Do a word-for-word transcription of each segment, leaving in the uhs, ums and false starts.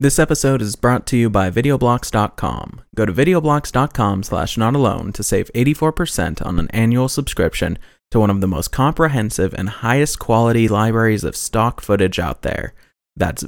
This episode is brought to you by videoblocks dot com. Go to videoblocks dot com slash not alone to save eighty-four percent on an annual subscription to one of the most comprehensive and highest quality libraries of stock footage out there. That's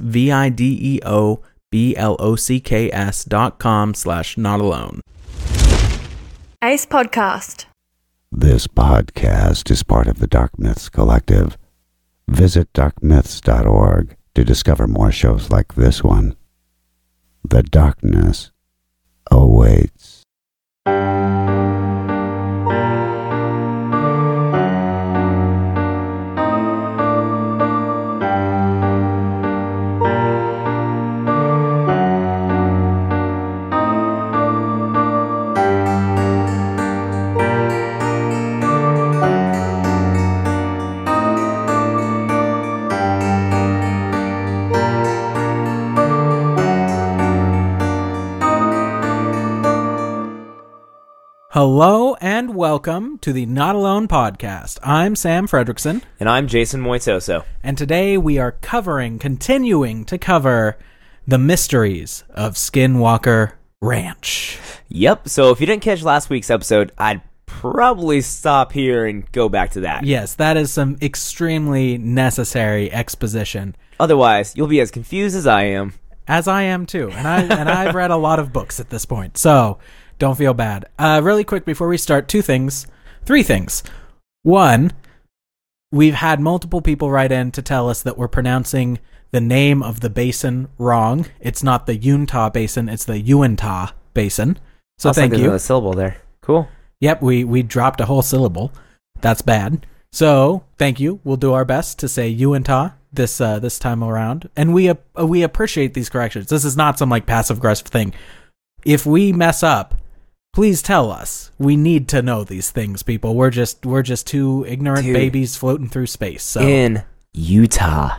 V-I-D-E-O-B-L-O-C-K-S dot com slash not alone. Ace Podcast. This podcast is part of the Dark Myths Collective. Visit dark myths dot org to discover more shows like this one. The darkness awaits. Hello and welcome to the Not Alone podcast. I'm Sam Fredrickson. And I'm Jason Moitoso. And today we are covering, continuing to cover, the mysteries of Skinwalker Ranch. Yep, so if you didn't catch last week's episode, I'd probably stop here and go back to that. Yes, that is some extremely necessary exposition. Otherwise, you'll be as confused as I am. As I am too. And, I, and I've read a lot of books at this point, so don't feel bad. Uh, really quick before we start, two things. Three things. One, we've had multiple people write in to tell us that we're pronouncing the name of the basin wrong. It's not the Uintah Basin, it's the Uintah Basin. So also, thank there's you. Another syllable there. Cool. Yep, we, we dropped a whole syllable. That's bad. So thank you. We'll do our best to say Uintah this uh, this time around. And we uh, we appreciate these corrections. This is not some like passive aggressive thing. If we mess up, please tell us. We need to know these things, people. We're just we're just two ignorant Dude. babies floating through space. So In Utah.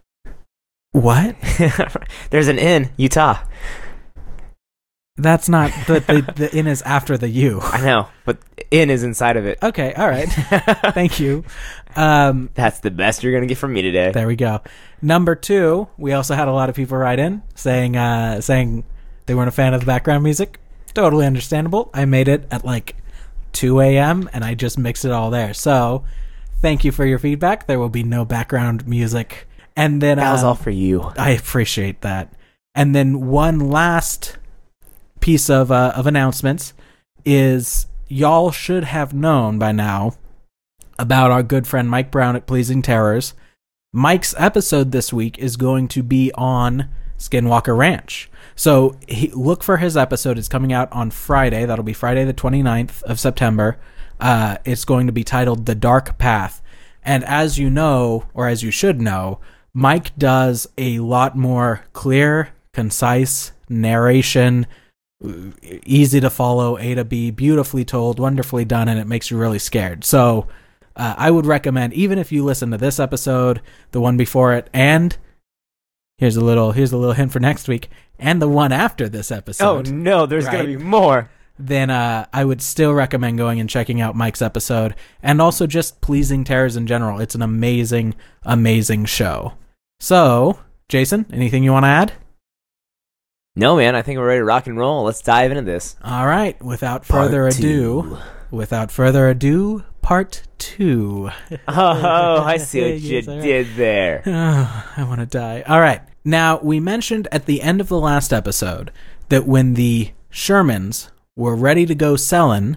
what? There's an in Utah. That's not the, the the in is after the U. I know, but in is inside of it. Okay, all right. Thank you. Um, That's the best you're gonna get from me today. there we go. Number two, we also had a lot of people write in saying uh, saying they weren't a fan of the background music. Totally understandable. I made it at like two a.m. and I just mixed it all there. So thank you for your feedback. There will be no background music. And then That was um, all for you. I appreciate that. And then one last piece of uh, of announcements is y'all should have known by now about our good friend Mike Brown at Pleasing Terrors. Mike's episode this week is going to be on Skinwalker Ranch. So he, look for his episode. It's coming out on Friday. That'll be Friday the twenty-ninth of September. Uh, it's going to be titled The Dark Path. And as you know, or as you should know, Mike does a lot more clear, concise narration, easy to follow, A to B, beautifully told, wonderfully done, and it makes you really scared. So uh, I would recommend, even if you listen to this episode, the one before it, and here's a little here's a little hint for next week, and the one after this Oh episode. no, there's Right. gonna be more. Then uh, I would still recommend going and checking out Mike's episode, and also just Pleasing Terrors in general. It's an amazing, amazing show. So, Jason, anything you want to add? No, man, I think we're ready to rock and roll. Let's dive into this. All right, without further Part ado, two. without further ado, part two. Oh, I see what you Yes, all right. did there. Oh, I want to die. All right. Now, we mentioned at the end of the last episode that when the Shermans were ready to go selling,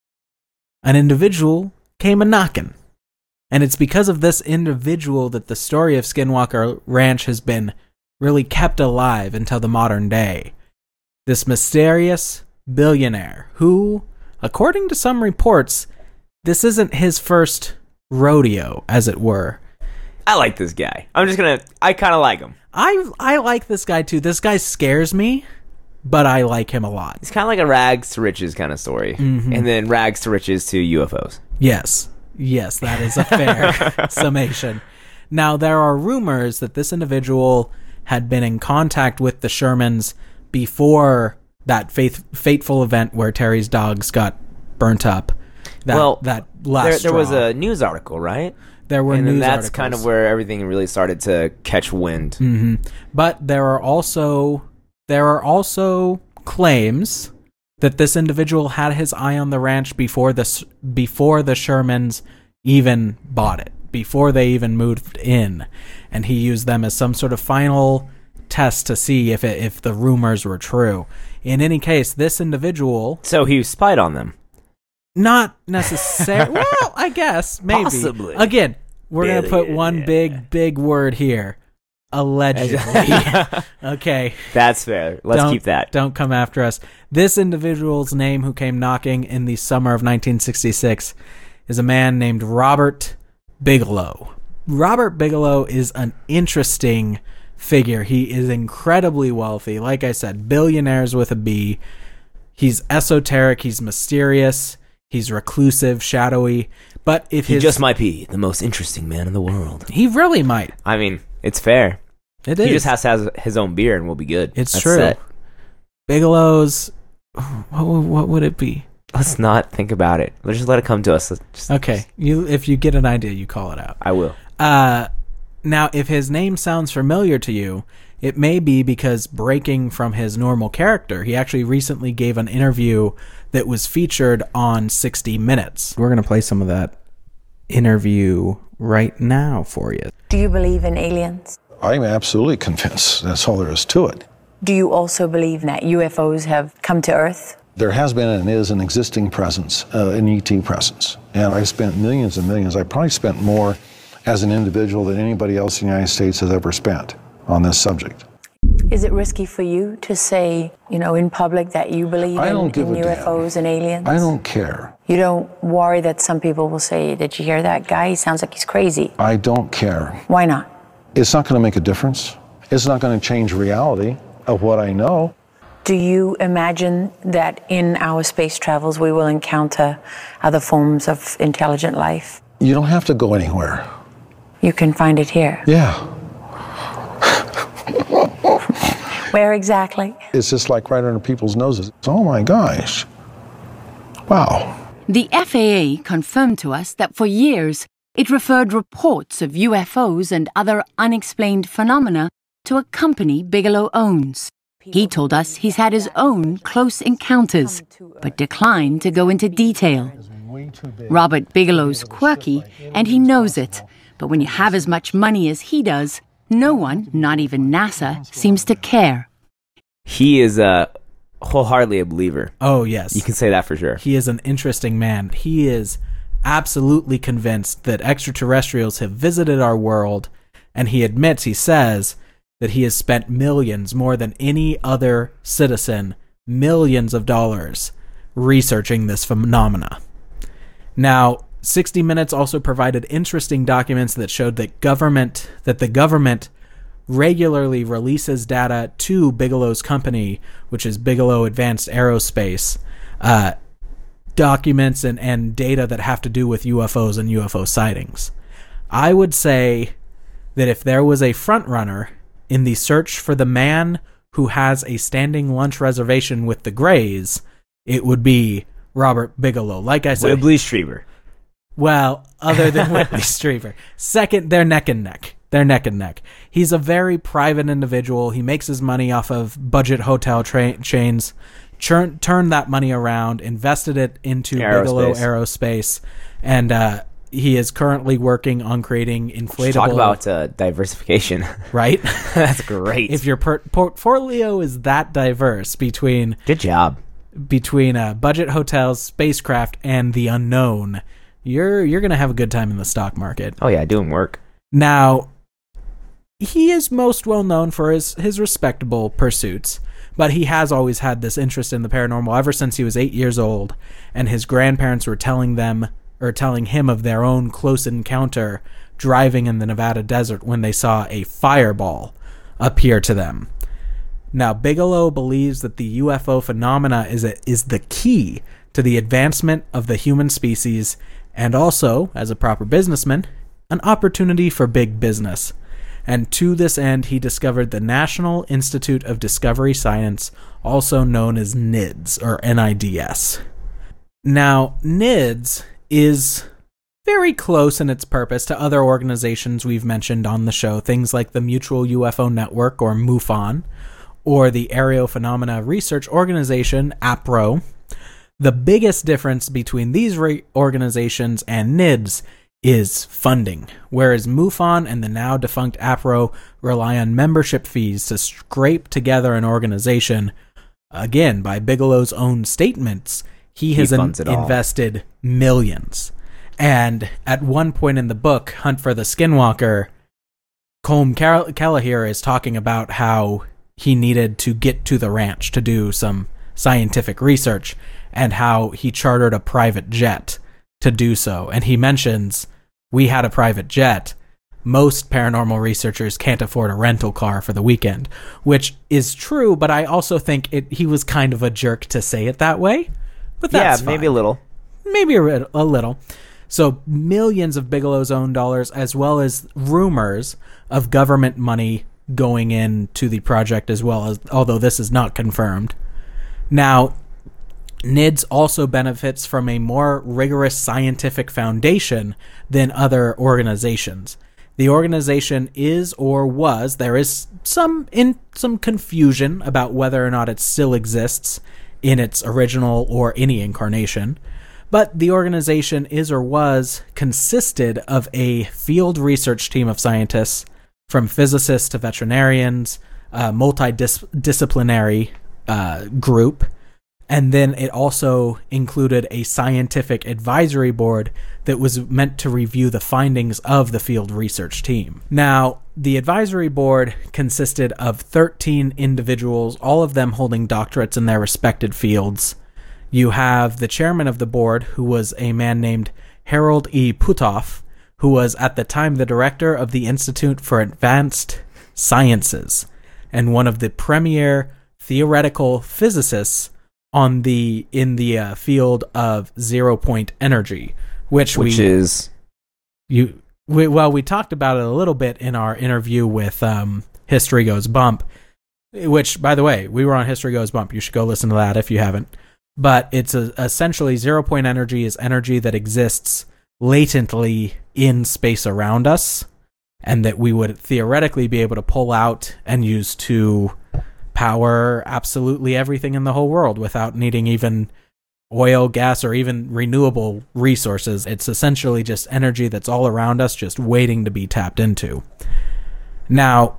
an individual came a-knocking. And it's because of this individual that the story of Skinwalker Ranch has been really kept alive until the modern day. This mysterious billionaire who, according to some reports, this isn't his first rodeo, as it were. I like this guy. I'm just gonna. I kind of like him. I I like this guy too. This guy scares me, but I like him a lot. It's kind of like a rags to riches kind of story, Mhm. and then rags to riches to U F Os. Yes. Yes, that is a fair summation. Now, there are rumors that this individual had been in contact with the Shermans before that faith, fateful event where Terry's dogs got burnt up. That, well, that last there, there was straw. a news article, right? There were and then news that's articles. kind of where everything really started to catch wind. hmm But there are also there are also claims that this individual had his eye on the ranch before the before the Shermans even bought it, before they even moved in, and he used them as some sort of final test to see if it, if the rumors were true. In any case, this individual, So he spied on them. not necessarily. Well, I guess maybe. Possibly. Again, we're gonna put Billion, one yeah. big big word here. Allegedly. Okay. That's fair. Let's Don't- keep that. Don't come after us. This individual's name who came knocking in the summer of nineteen sixty-six is a man named Robert Bigelow. Robert Bigelow is an interesting figure. He is incredibly wealthy. Like I said, billionaires with a B. He's esoteric. He's mysterious. He's reclusive, shadowy. But if He his just might be the most interesting man in the world. he really might. I mean, it's fair. It is. He just has to have his own beer and we'll be good. It's That's true. it. Bigelow's. What, would- what would it be? Let's not think about it. Let's just let it come to us. Let's Just, Okay, you if you get an idea, you call it out. I will. Uh, now, if his name sounds familiar to you, it may be because breaking from his normal character, he actually recently gave an interview that was featured on sixty minutes. We're going to play some of that interview right now for you. Do you believe in aliens? I'm absolutely convinced. That's all there is to it. Do you also believe that U F Os have come to Earth? There has been and is an existing presence, uh, an E T presence. And I've spent millions and millions. I probably spent more as an individual than anybody else in the United States has ever spent on this subject. Is it risky for you to say, you know, in public that you believe I in, don't give in a U F Os damn. and aliens? I don't care. You don't worry that some people will say, did you hear that guy? He sounds like he's crazy. I don't care. Why not? It's not going to make a difference. It's not going to change reality of what I know. Do you imagine that in our space travels we will encounter other forms of intelligent life? You don't have to go anywhere. You can find it here. Yeah. Where exactly? It's just like right under people's noses. Oh my gosh. Wow. The F A A confirmed to us that for years it referred reports of U F Os and other unexplained phenomena to a company Bigelow owns. He told us he's had his own close encounters, but declined to go into detail. Robert Bigelow's quirky, and he knows it. But when you have as much money as he does, no one, not even NASA, seems to care. He is uh, wholeheartedly a believer. Oh, yes. You can say that for sure. He is an interesting man. He is absolutely convinced that extraterrestrials have visited our world, and he admits, he says, that he has spent millions, more than any other citizen, millions of dollars, researching this phenomena. Now, sixty minutes also provided interesting documents that showed that government that the government regularly releases data to Bigelow's company, which is Bigelow Advanced Aerospace, uh, documents and, and data that have to do with U F Os and U F O sightings. I would say that if there was a front runner in the search for the man who has a standing lunch reservation with the Greys, it would be Robert Bigelow. Like I said, Whibley Strieber. well, other than Whitley Strieber. Second, they're neck and neck. They're neck and neck. He's a very private individual. He makes his money off of budget hotel tra- chains, churn, turned that money around, invested it into Aerospace. Bigelow Aerospace, and uh, he is currently working on creating inflatable... Talk about uh, diversification. Right? That's great. If your per- portfolio is that diverse between Good job. between uh, budget hotels, spacecraft, and the unknown, you're you're gonna have a good time in the stock market. Oh yeah, doing work. Now, he is most well known for his his respectable pursuits, but he has always had this interest in the paranormal ever since he was eight years old, and his grandparents were telling them or telling him of their own close encounter driving in the Nevada desert when they saw a fireball appear to them. Now, Bigelow believes that the U F O phenomena is a, is the key to the advancement of the human species, and also, as a proper businessman, an opportunity for big business. And to this end, he discovered the National Institute of Discovery Science, also known as N I D S, or N I D S. Now, N I D S is very close in its purpose to other organizations we've mentioned on the show, things like the Mutual U F O Network, or MUFON, or the Aerial Phenomena Research Organization, APRO. The biggest difference between these re- organizations and N I D S is funding, whereas MUFON and the now defunct APRO rely on membership fees to scrape together an organization. Again, by Bigelow's own statements, he has in- invested millions. And at one point in the book, Hunt for the Skinwalker, Colm Cal- Kelleher is talking about how he needed to get to the ranch to do some scientific research, and how he chartered a private jet to do so. And he mentions, we had a private jet. Most paranormal researchers can't afford a rental car for the weekend, which is true, but I also think it, he was kind of a jerk to say it that way. But that's yeah, maybe fine. a little. Maybe a, a little. So millions of Bigelow's own dollars, as well as rumors of government money going into the project as well, as although this is not confirmed. Now, N I D S also benefits from a more rigorous scientific foundation than other organizations. The organization is or was, there is some in some confusion about whether or not it still exists in its original or any incarnation, but the organization is or was consisted of a field research team of scientists, from physicists to veterinarians, a multidisciplinary uh, group. And then it also included a scientific advisory board that was meant to review the findings of the field research team. Now, the advisory board consisted of thirteen individuals, all of them holding doctorates in their respected fields. You have the chairman of the board, who was a man named Harold E. Puthoff, who was at the time the director of the Institute for Advanced Sciences and one of the premier theoretical physicists on the in the uh, field of zero point energy, which, which we is you we, well we talked about it a little bit in our interview with um, History Goes Bump, which, by the way, we were on History Goes Bump. You should go listen to that if you haven't. But it's a, essentially zero point energy is energy that exists latently in space around us, and that we would theoretically be able to pull out and use to power absolutely everything in the whole world without needing even oil, gas, or even renewable resources. It's essentially just energy that's all around us, just waiting to be tapped into. Now,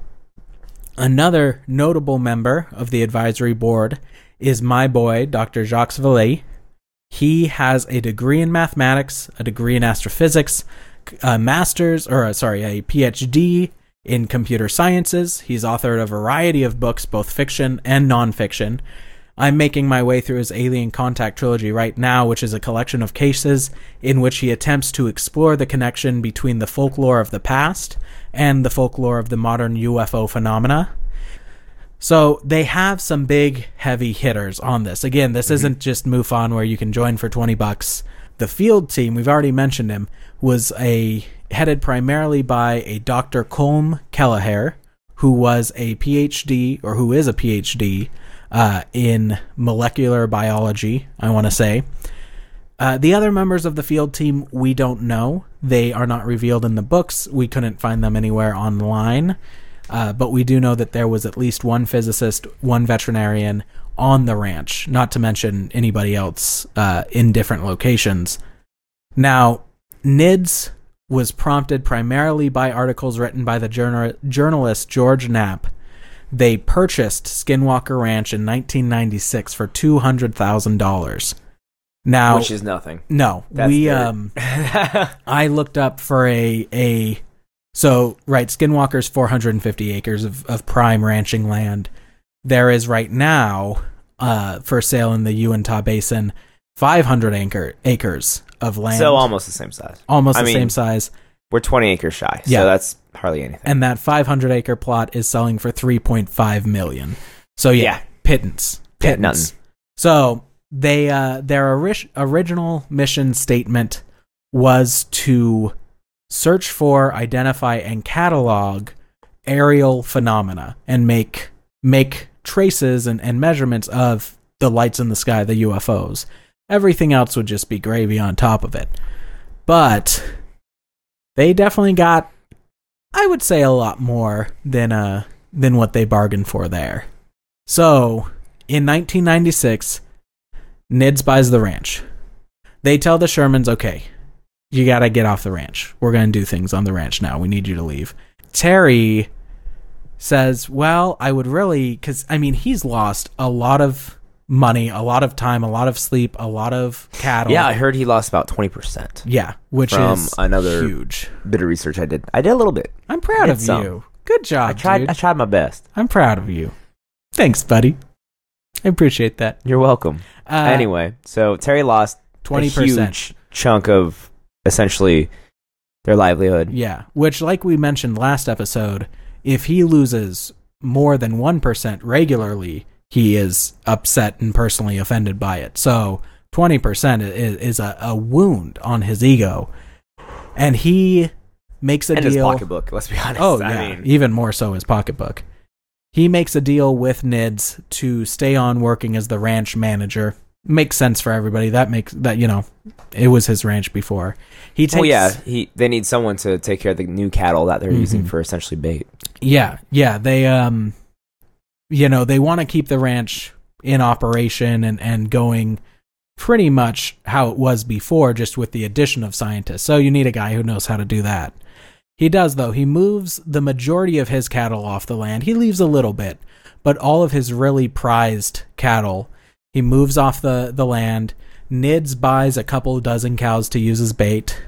another notable member of the advisory board is my boy, Doctor Jacques Vallée. He has a degree in mathematics, a degree in astrophysics, a master's, or uh, sorry, a P H D in computer sciences. He's authored a variety of books, both fiction and nonfiction. I'm making my way through his Alien Contact trilogy right now, which is a collection of cases in which he attempts to explore the connection between the folklore of the past and the folklore of the modern U F O phenomena. So they have some big, heavy hitters on this. Again, this mm-hmm. isn't just MUFON where you can join for twenty bucks. The field team, we've already mentioned him, was a headed primarily by a Doctor Colm Kelleher, who was a P H D, or who is a P H D, uh, in molecular biology, I want to say. Uh, the other members of the field team, we don't know. They are not revealed in the books. We couldn't find them anywhere online. Uh, but we do know that there was at least one physicist, one veterinarian on the ranch, not to mention anybody else uh, in different locations. Now, N I D S was prompted primarily by articles written by the journal- journalist George Knapp. They purchased Skinwalker Ranch in nineteen ninety-six for two hundred thousand dollars. Now, which is nothing. No, That's we dirt. um, I looked up for a a so right Skinwalker's four hundred fifty acres of, of prime ranching land. There is right now uh, for sale in the Uintah Basin five hundred acre, acres of land. So almost the same size. Almost I the mean, same size. We're twenty acres shy, Yeah. so that's hardly anything. And that five hundred acre plot is selling for three point five million. So yeah, Yeah. pittance. Yeah, Pittance. nothing. So they uh, their ori- original mission statement was to search for, identify, and catalog aerial phenomena and make make traces and, and measurements of the lights in the sky, the U F Os. Everything else would just be gravy on top of it. But they definitely got, I would say, a lot more than uh than what they bargained for there. So, in nineteen ninety-six, N I D S buys the ranch. They tell the Shermans, okay, you got to get off the ranch. We're going to do things on the ranch now. We need you to leave. Terry says, well, I would really, because, I mean, he's lost a lot of money, a lot of time, a lot of sleep, a lot of cattle. Yeah, I heard he lost about twenty percent. Yeah, which from is another huge. Bit of research I did. I did a little bit. I'm proud Did of some. you. Good job, I tried. dude. I tried my best. I'm proud of you. Thanks, buddy. I appreciate that. You're welcome. Uh, Anyway, so Terry lost twenty a percent. huge chunk of essentially their livelihood. Yeah, which, like we mentioned last episode, if he loses more than one percent regularly, he is upset and personally offended by it. So twenty percent is, is a, a wound on his ego. And he makes a and deal. his pocketbook, let's be honest. Oh, I yeah, mean, even more so his pocketbook. He makes a deal with N I D S to stay on working as the ranch manager. Makes sense for everybody. That makes that, you know, it was his ranch before. He takes, well, yeah, he they need someone to take care of the new cattle that they're Mhm. using for essentially bait. Yeah, yeah. They, um, you know, they want to keep the ranch in operation and, and going pretty much how it was before, just with the addition of scientists. So you need a guy who knows how to do that. He does, though. He moves the majority of his cattle off the land. He leaves a little bit, but all of his really prized cattle, he moves off the, the land. N I D S buys a couple dozen cows to use as bait,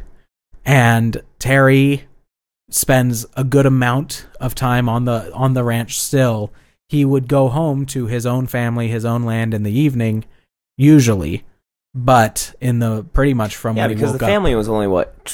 and Terry spends a good amount of time on the on the ranch still. He would go home to his own family, his own land in the evening, usually, but in the pretty much from Yeah, when he because woke the up. family was only what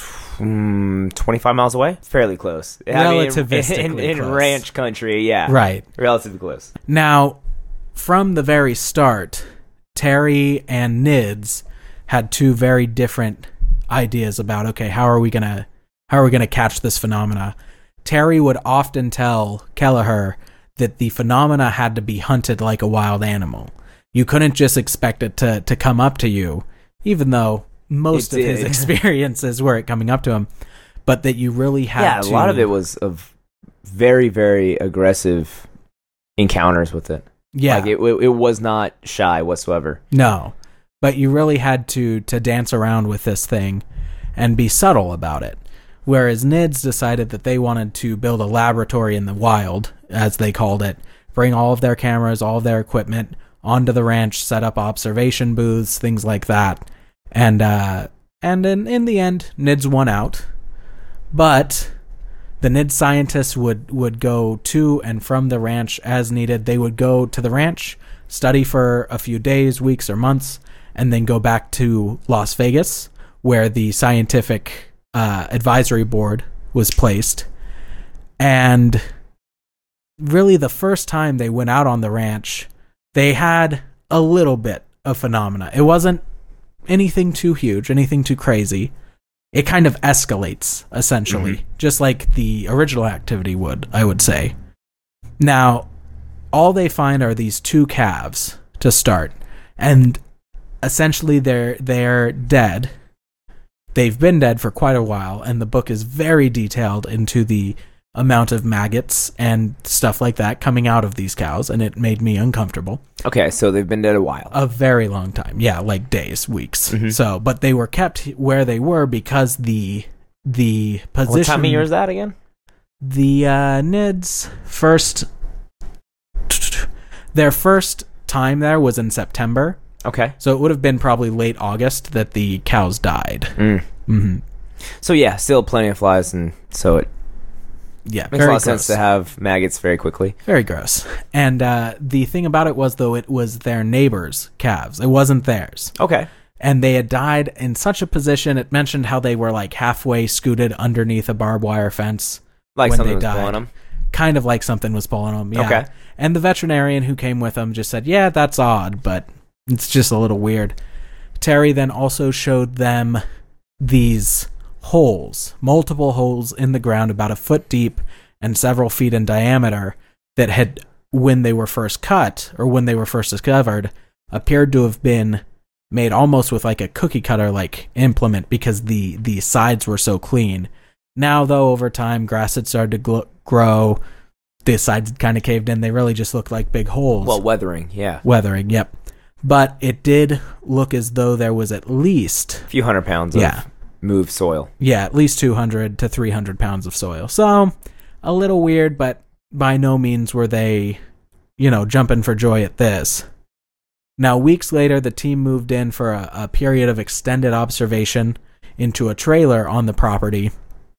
mm, twenty-five miles away. Fairly close. Relativistically I mean, in, in, close. in ranch country, yeah, Right. relatively close. Now, from the very start, Terry and N I D S had two very different ideas about, okay, how are we gonna how are we gonna catch this phenomena? Terry would often tell Kelleher that the phenomena had to be hunted like a wild animal. You couldn't just expect it to to come up to you, even though most It of his did. experiences were it coming up to him, but that you really had Yeah, to. a lot of it was of very, very aggressive encounters with it. yeah, Like it, it, it was not shy whatsoever. No, but you really had to to dance around with this thing and be subtle about it. Whereas N I D S decided that they wanted to build a laboratory in the wild, as they called it, bring all of their cameras, all of their equipment onto the ranch, set up observation booths, things like that. And uh, and in, in the end, N I D S won out. But the N I D S scientists would, would go to and from the ranch as needed. They would go to the ranch, study for a few days, weeks, or months, and then go back to Las Vegas, where the scientific uh, advisory board was placed. And really, the first time they went out on the ranch, they had a little bit of phenomena. It wasn't anything too huge, anything too crazy. It kind of escalates, essentially, Mm-hmm. just like the original activity would, I would say. Now, all they find are these two calves to start, and essentially they're they're dead. They've been dead for quite a while, and the book is very detailed into the amount of maggots and stuff like that coming out of these cows, and it made me uncomfortable. Okay, so they've been dead a while. A very long time. Yeah, like days, weeks. Mhm. So, but they were kept where they were because the the position. What time of year is that again? The uh, N I D S first, their first time there was in September, Okay. so it would have been probably late August that the cows died. Mm. hmm So yeah, still plenty of flies, and so it Yeah, makes very a lot of gross. sense to have maggots very quickly. Very gross. And uh, the thing about it was, though, it was their neighbors' calves. It wasn't theirs. Okay. And they had died in such a position. It mentioned how they were like halfway scooted underneath a barbed wire fence. Like when something they was died. pulling them. Kind of like something was pulling them. Yeah. Okay. And the veterinarian who came with them just said, yeah, that's odd, but it's just a little weird. Terry then also showed them these holes, multiple holes in the ground about a foot deep and several feet in diameter that had, when they were first cut or when they were first discovered, appeared to have been made almost with like a cookie cutter like implement because the, the sides were so clean. Now, though, over time, grass had started to gl- grow. The sides had kind of caved in. They really just looked like big holes. Well, weathering, yeah. Weathering, yep. But it did look as though there was at least... A few hundred pounds yeah. of moved soil. Yeah, at least two hundred to three hundred pounds of soil. So, a little weird, but by no means were they, you know, jumping for joy at this. Now, weeks later, the team moved in for a, a period of extended observation into a trailer on the property.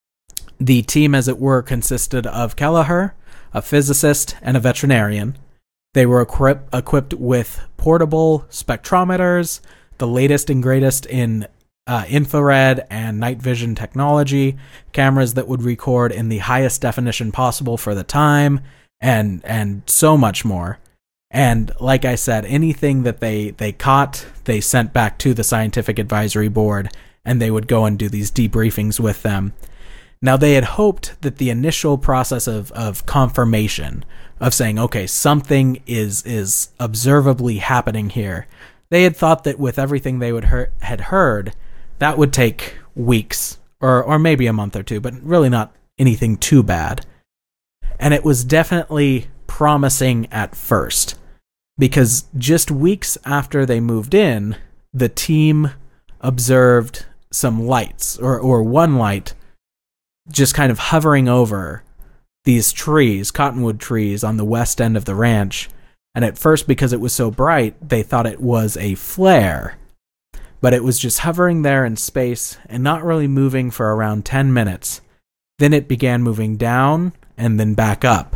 The team, as it were, consisted of Kelleher, a physicist, and a veterinarian. They were equip- equipped with portable spectrometers, the latest and greatest in uh, infrared and night vision technology, cameras that would record in the highest definition possible for the time, and and so much more. And like I said, anything that they, they caught, they sent back to the scientific advisory board, and they would go and do these debriefings with them. Now, they had hoped that the initial process of, of confirmation, of saying, okay, something is is observably happening here, they had thought that with everything they would hear, had heard, that would take weeks, or, or maybe a month or two, but really not anything too bad. And it was definitely promising at first, because just weeks after they moved in, the team observed some lights, or, or one light, just kind of hovering over these trees, cottonwood trees on the west end of the ranch. And at first, because it was so bright, they thought it was a flare. But it was just hovering there in space and not really moving for around ten minutes. Then it began moving down and then back up.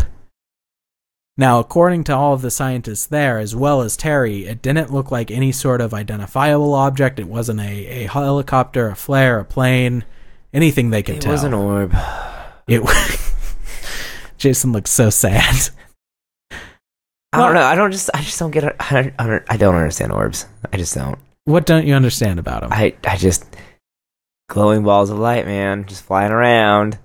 Now, according to all of the scientists there, as well as Terry, it didn't look like any sort of identifiable object. It wasn't a, a helicopter, a flare, a plane, anything they could it tell. It was an orb. It Jason looks so sad. I don't know. I don't just. I just don't get it. I don't, I don't. I don't understand orbs. I just don't. What don't you understand about them? I. I just glowing balls of light, man, just flying around.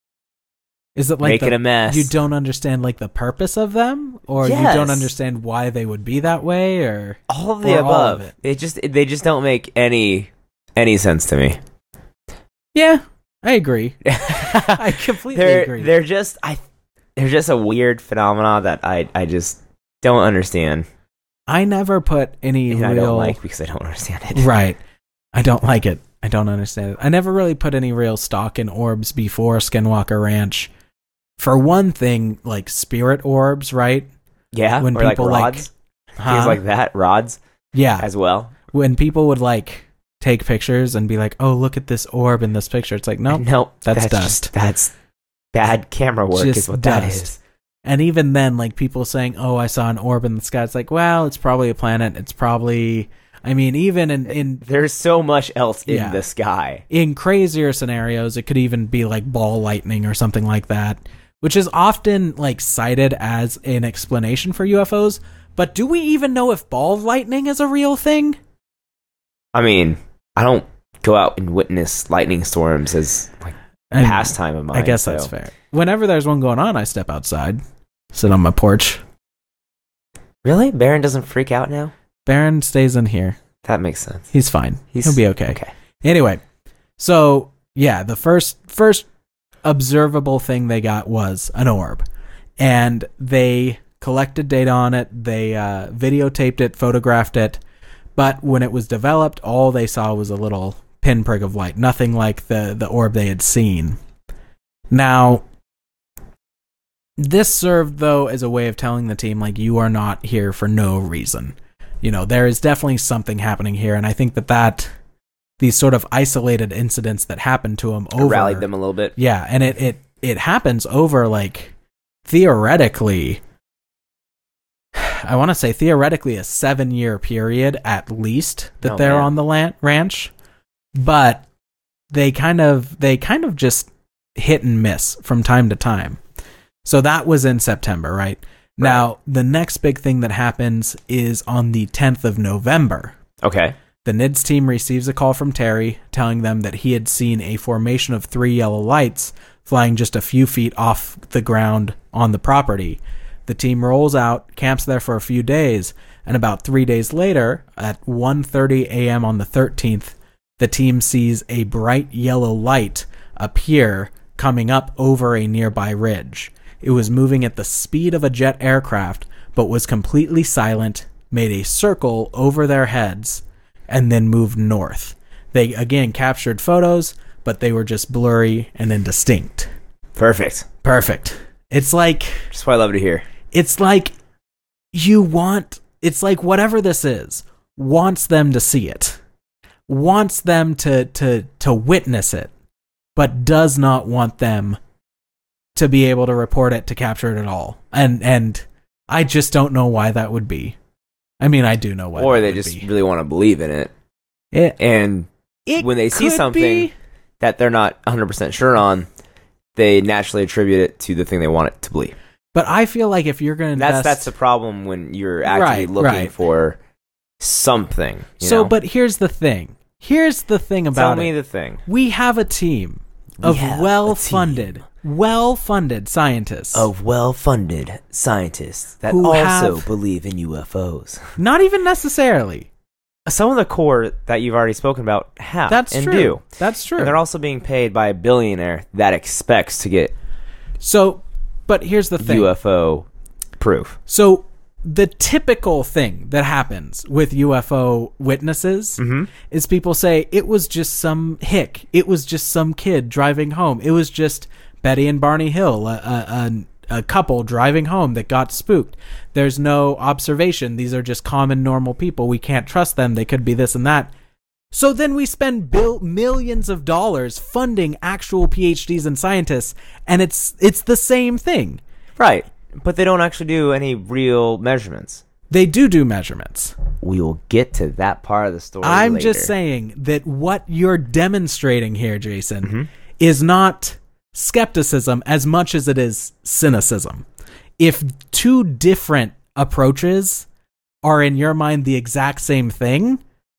Is it like making the, a mess? You don't understand like the purpose of them, or yes. you don't understand why they would be that way, or all of the or above? All of it? They just. They just don't make any any sense to me. Yeah, I agree. I completely they're, agree. They're just. I. They're just a weird phenomena that I. I just don't understand. I never put any and real... I don't like because I don't understand it. Right. I don't like it. I don't understand it. I never really put any real stock in orbs before Skinwalker Ranch. For one thing, like spirit orbs, right? Yeah, when or people like rods. Like, huh? Things like that. Rods. Yeah. As well. When people would like take pictures and be like, oh, look at this orb in this picture. It's like, nope, nope, that's, that's dust. Just, that's bad camera work just is what dust. that is. And even then, like people saying, oh, I saw an orb in the sky. It's like, well, it's probably a planet. It's probably, I mean, even in... in There's so much else in yeah. the sky. In crazier scenarios, it could even be like ball lightning or something like that, which is often like cited as an explanation for U F Os. But do we even know if ball lightning is a real thing? I mean, I don't go out and witness lightning storms as like a And pastime of mine. I guess so. that's fair. Whenever there's one going on, I step outside, sit on my porch. Really? Baron doesn't freak out now? Baron stays in here. That makes sense. He's fine. He's, He'll be okay. Okay. Anyway, so yeah, the first first observable thing they got was an orb, and they collected data on it. They uh, videotaped it, photographed it, but when it was developed, all they saw was a little pinprick of light, nothing like the the orb they had seen. Now, this served though as a way of telling the team, like, you are not here for no reason. You know, there is definitely something happening here, and I think that that these sort of isolated incidents that happened to him over rallied them a little bit. Yeah, and it it it happens over like theoretically. I want to say theoretically a seven year period at least that oh, they're man. on the land, ranch, but they kind of they kind of just hit and miss from time to time. So that was in September, right? right? Now, the next big thing that happens is on the tenth of November. Okay. The N I D S team receives a call from Terry telling them that he had seen a formation of three yellow lights flying just a few feet off the ground on the property. The team rolls out, camps there for a few days, and about three days later, at one thirty a.m. on the thirteenth, the team sees a bright yellow light appear coming up over a nearby ridge. It was moving at the speed of a jet aircraft, but was completely silent, made a circle over their heads, and then moved north. They, again, captured photos, but they were just blurry and indistinct. Perfect. Perfect. It's like... Just what I love to hear. It's like you want... It's like whatever this is wants them to see it. Wants them to, to, to witness it, but does not want them to be able to report it, to capture it at all. And and I just don't know why that would be. I mean, I do know why. Or that they would just be. really want to believe in it. It, And it when they see could something be. that they're not one hundred percent sure on, they naturally attribute it to the thing they want it to believe. But I feel like if you're going to That's invest... that's the problem when you're actively Right, looking right. for something. You so, know? but here's the thing. Here's the thing Tell about me it. the thing. We have a team We of have a well-funded, team. well-funded scientists. Of well-funded scientists that Who also have- believe in U F Os. Not even necessarily. Some of the core that you've already spoken about have That's and true. do. That's true. And they're also being paid by a billionaire that expects to get So, but here's the thing. U F O proof. So, the typical thing that happens with U F O witnesses Mm-hmm. is people say it was just some hick. It was just some kid driving home. It was just Betty and Barney Hill, a, a, a, a couple driving home that got spooked. There's no observation. These are just common, normal people. We can't trust them. They could be this and that. So then we spend bill- millions of dollars funding actual P H Ds and scientists, and it's it's the same thing. Right. But they don't actually do any real measurements. They do do measurements. We will get to that part of the story I'm later. just saying that what you're demonstrating here, Jason, Mm-hmm. is not skepticism as much as it is cynicism. If two different approaches are in your mind the exact same thing,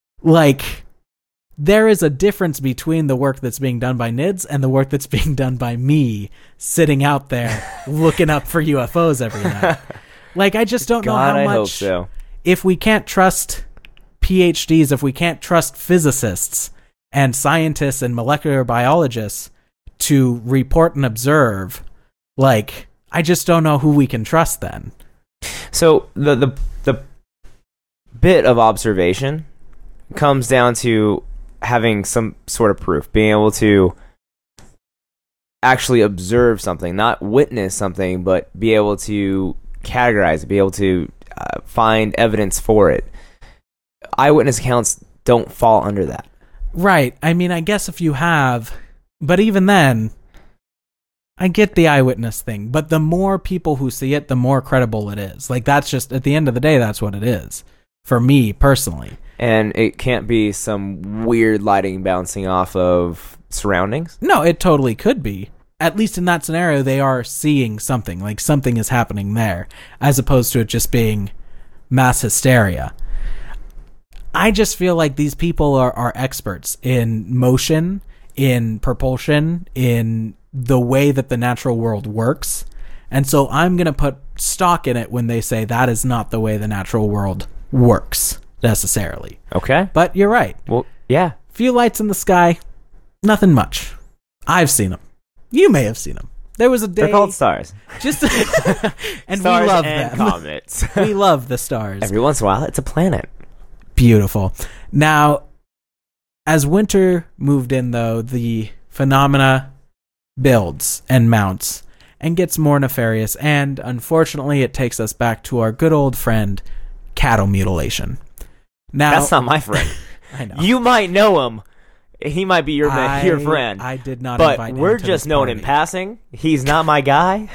like there is a difference between the work that's being done by N I D S and the work that's being done by me sitting out there looking up for U F Os every night. Like, I just don't know God, how I much... hope so. If we can't trust P H Ds, if we can't trust physicists and scientists and molecular biologists to report and observe, like, I just don't know who we can trust then. So the the the bit of observation comes down to having some sort of proof, being able to actually observe something, not witness something, but be able to categorize it, be able to uh, find evidence for it. Eyewitness accounts don't fall under that. Right. I mean, I guess if you have, but even then, I get the eyewitness thing, but the more people who see it, the more credible it is. Like, that's just, at the end of the day, that's what it is. For me, personally. And it can't be some weird lighting bouncing off of surroundings. No, it totally could be. At least in that scenario, they are seeing something. Like, something is happening there, as opposed to it just being mass hysteria. I just feel like these people are, are experts in motion, in propulsion, in the way that the natural world works. And so I'm going to put stock in it when they say that is not the way the natural world works, necessarily. Okay. But you're right. Well, yeah. Few lights in the sky, nothing much. I've seen them. You may have seen them. There was a day... They're called stars. Just and Stars we love and them. comets. We love the stars. Every once in a while, it's a planet. Beautiful. Now, as winter moved in, though, the phenomena builds and mounts and gets more nefarious, and unfortunately, it takes us back to our good old friend, cattle mutilation. Now, That's not my friend. I know. You might know him. He might be your I, your friend. I did not but invite him we're to just this known in party. passing. He's not my guy.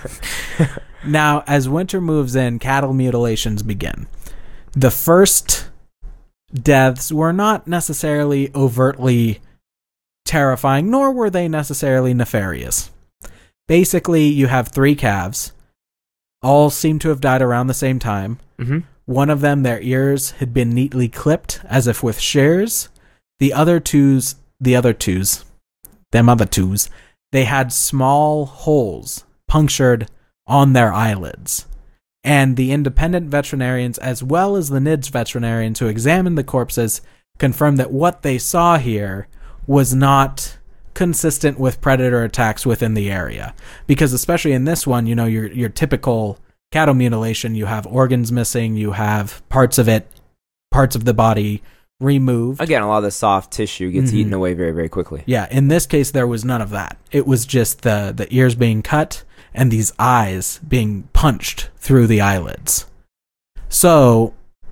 Now, as winter moves in, cattle mutilations begin. The first deaths were not necessarily overtly terrifying, nor were they necessarily nefarious. Basically, you have three calves. All seem to have died around the same time. Mm-hmm. One of them, their ears had been neatly clipped, as if with shears. The other two's, the other two's, them other two's, they had small holes punctured on their eyelids. And the independent veterinarians, as well as the N I D S veterinarians who examined the corpses, confirmed that what they saw here was not consistent with predator attacks within the area. Because especially in this one, you know, your your typical cattle mutilation, you have organs missing, you have parts of it, parts of the body removed. Again, a lot of the soft tissue gets Mhm. eaten away very, very quickly. Yeah, in this case, there was none of that. It was just the, the ears being cut and these eyes being punched through the eyelids. So,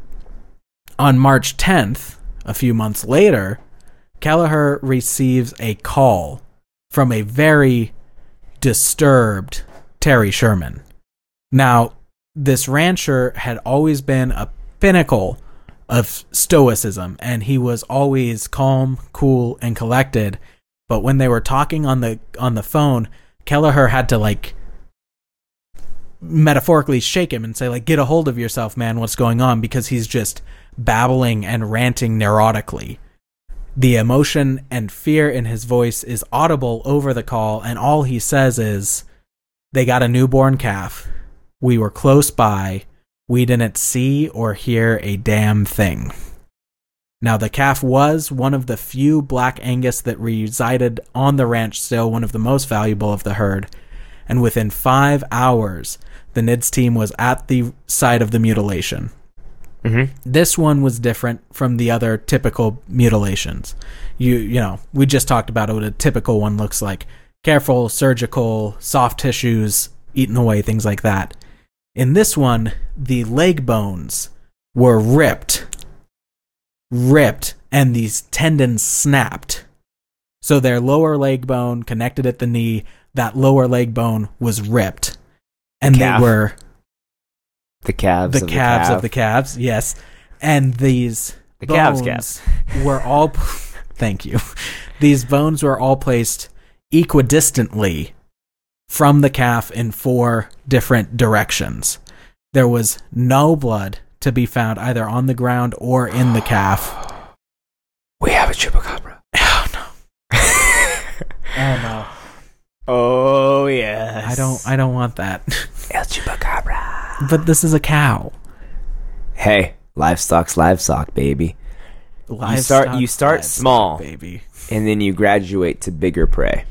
on March tenth, a few months later, Kelleher receives a call from a very disturbed Terry Sherman. Now, this rancher had always been a pinnacle of stoicism, and he was always calm, cool, and collected. But when they were talking on the on the phone, Kelleher had to like metaphorically shake him and say, like, get a hold of yourself, man, what's going on? Because he's just babbling and ranting neurotically. The emotion and fear in his voice is audible over the call, and all he says is, they got a newborn calf. We were close by. We didn't see or hear a damn thing. Now, the calf was one of the few Black Angus that resided on the ranch still, one of the most valuable of the herd. And within five hours, the N I D S team was at the site of the mutilation. Mm-hmm. This one was different from the other typical mutilations. You you know, we just talked about what a typical one looks like. Careful, surgical, soft tissues, eaten away, things like that. In this one, the leg bones were ripped. Ripped, and these tendons snapped. So their lower leg bone connected at the knee, that lower leg bone was ripped. And calf. they were... The calves the of calves the calf. of the calves, yes. And these The bones calves' calves. were all... Thank you. These bones were all placed equidistantly from the calf in four different directions. There was no blood to be found either on the ground or in the calf. We have a chupacabra. Oh no. Oh no. Oh yes. I don't I don't want that. El chupacabra. But this is a cow. Hey, livestock's livestock, baby. Livestock, you start you start livestock, small, baby. and then you graduate to bigger prey.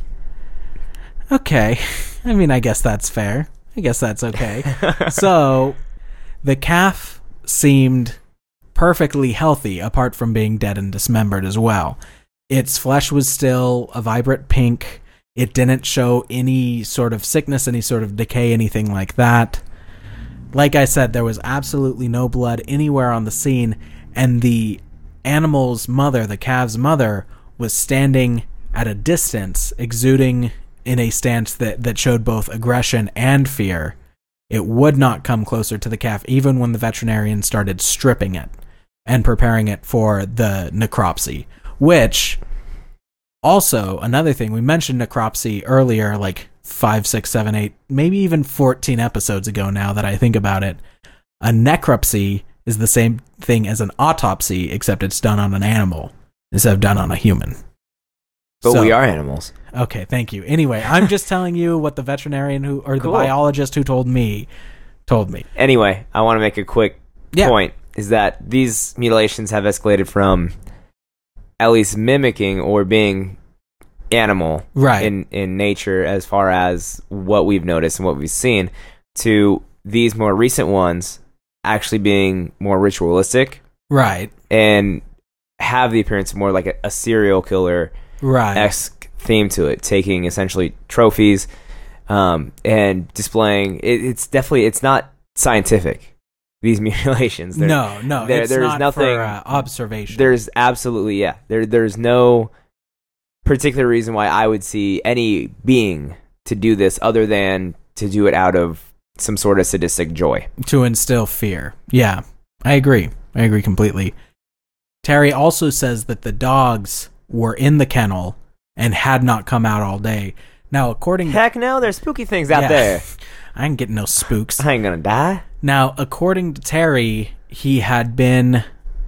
Okay. I mean, I guess that's fair. I guess that's okay. So, the calf seemed perfectly healthy, apart from being dead and dismembered as well. Its flesh was still a vibrant pink. It didn't show any sort of sickness, any sort of decay, anything like that. Like I said, there was absolutely no blood anywhere on the scene, and the animal's mother, the calf's mother, was standing at a distance, exuding in a stance that, that showed both aggression and fear. It would not come closer to the calf, even when the veterinarian started stripping it and preparing it for the necropsy. Which, also, another thing, we mentioned necropsy earlier, like five, six, seven, eight, maybe even fourteen episodes ago now that I think about it. A necropsy is the same thing as an autopsy, except it's done on an animal instead of done on a human. But So- we are animals. Okay, thank you. Anyway, I'm just telling you what the veterinarian who, or the Cool. biologist who told me, told me. Anyway, I want to make a quick Yeah. point, is that these mutilations have escalated from at least mimicking or being animal Right. in, in nature as far as what we've noticed and what we've seen, to these more recent ones actually being more ritualistic Right. and have the appearance of more like a, a serial killer Right. esque theme to it, taking essentially trophies um, and displaying. It, it's definitely it's not scientific. These mutilations. They're- no, no, there- it's there's not nothing. for uh, observation. There's absolutely yeah. There there's no particular reason why I would see any being to do this other than to do it out of some sort of sadistic joy. To instill fear. Yeah, I agree. I agree completely. Terry also says that the dogs were in the kennel and had not come out all day. Now, according to... Heck no, there's spooky things out Yeah. there. I ain't getting no spooks. I ain't gonna die. Now, according to Terry, he had been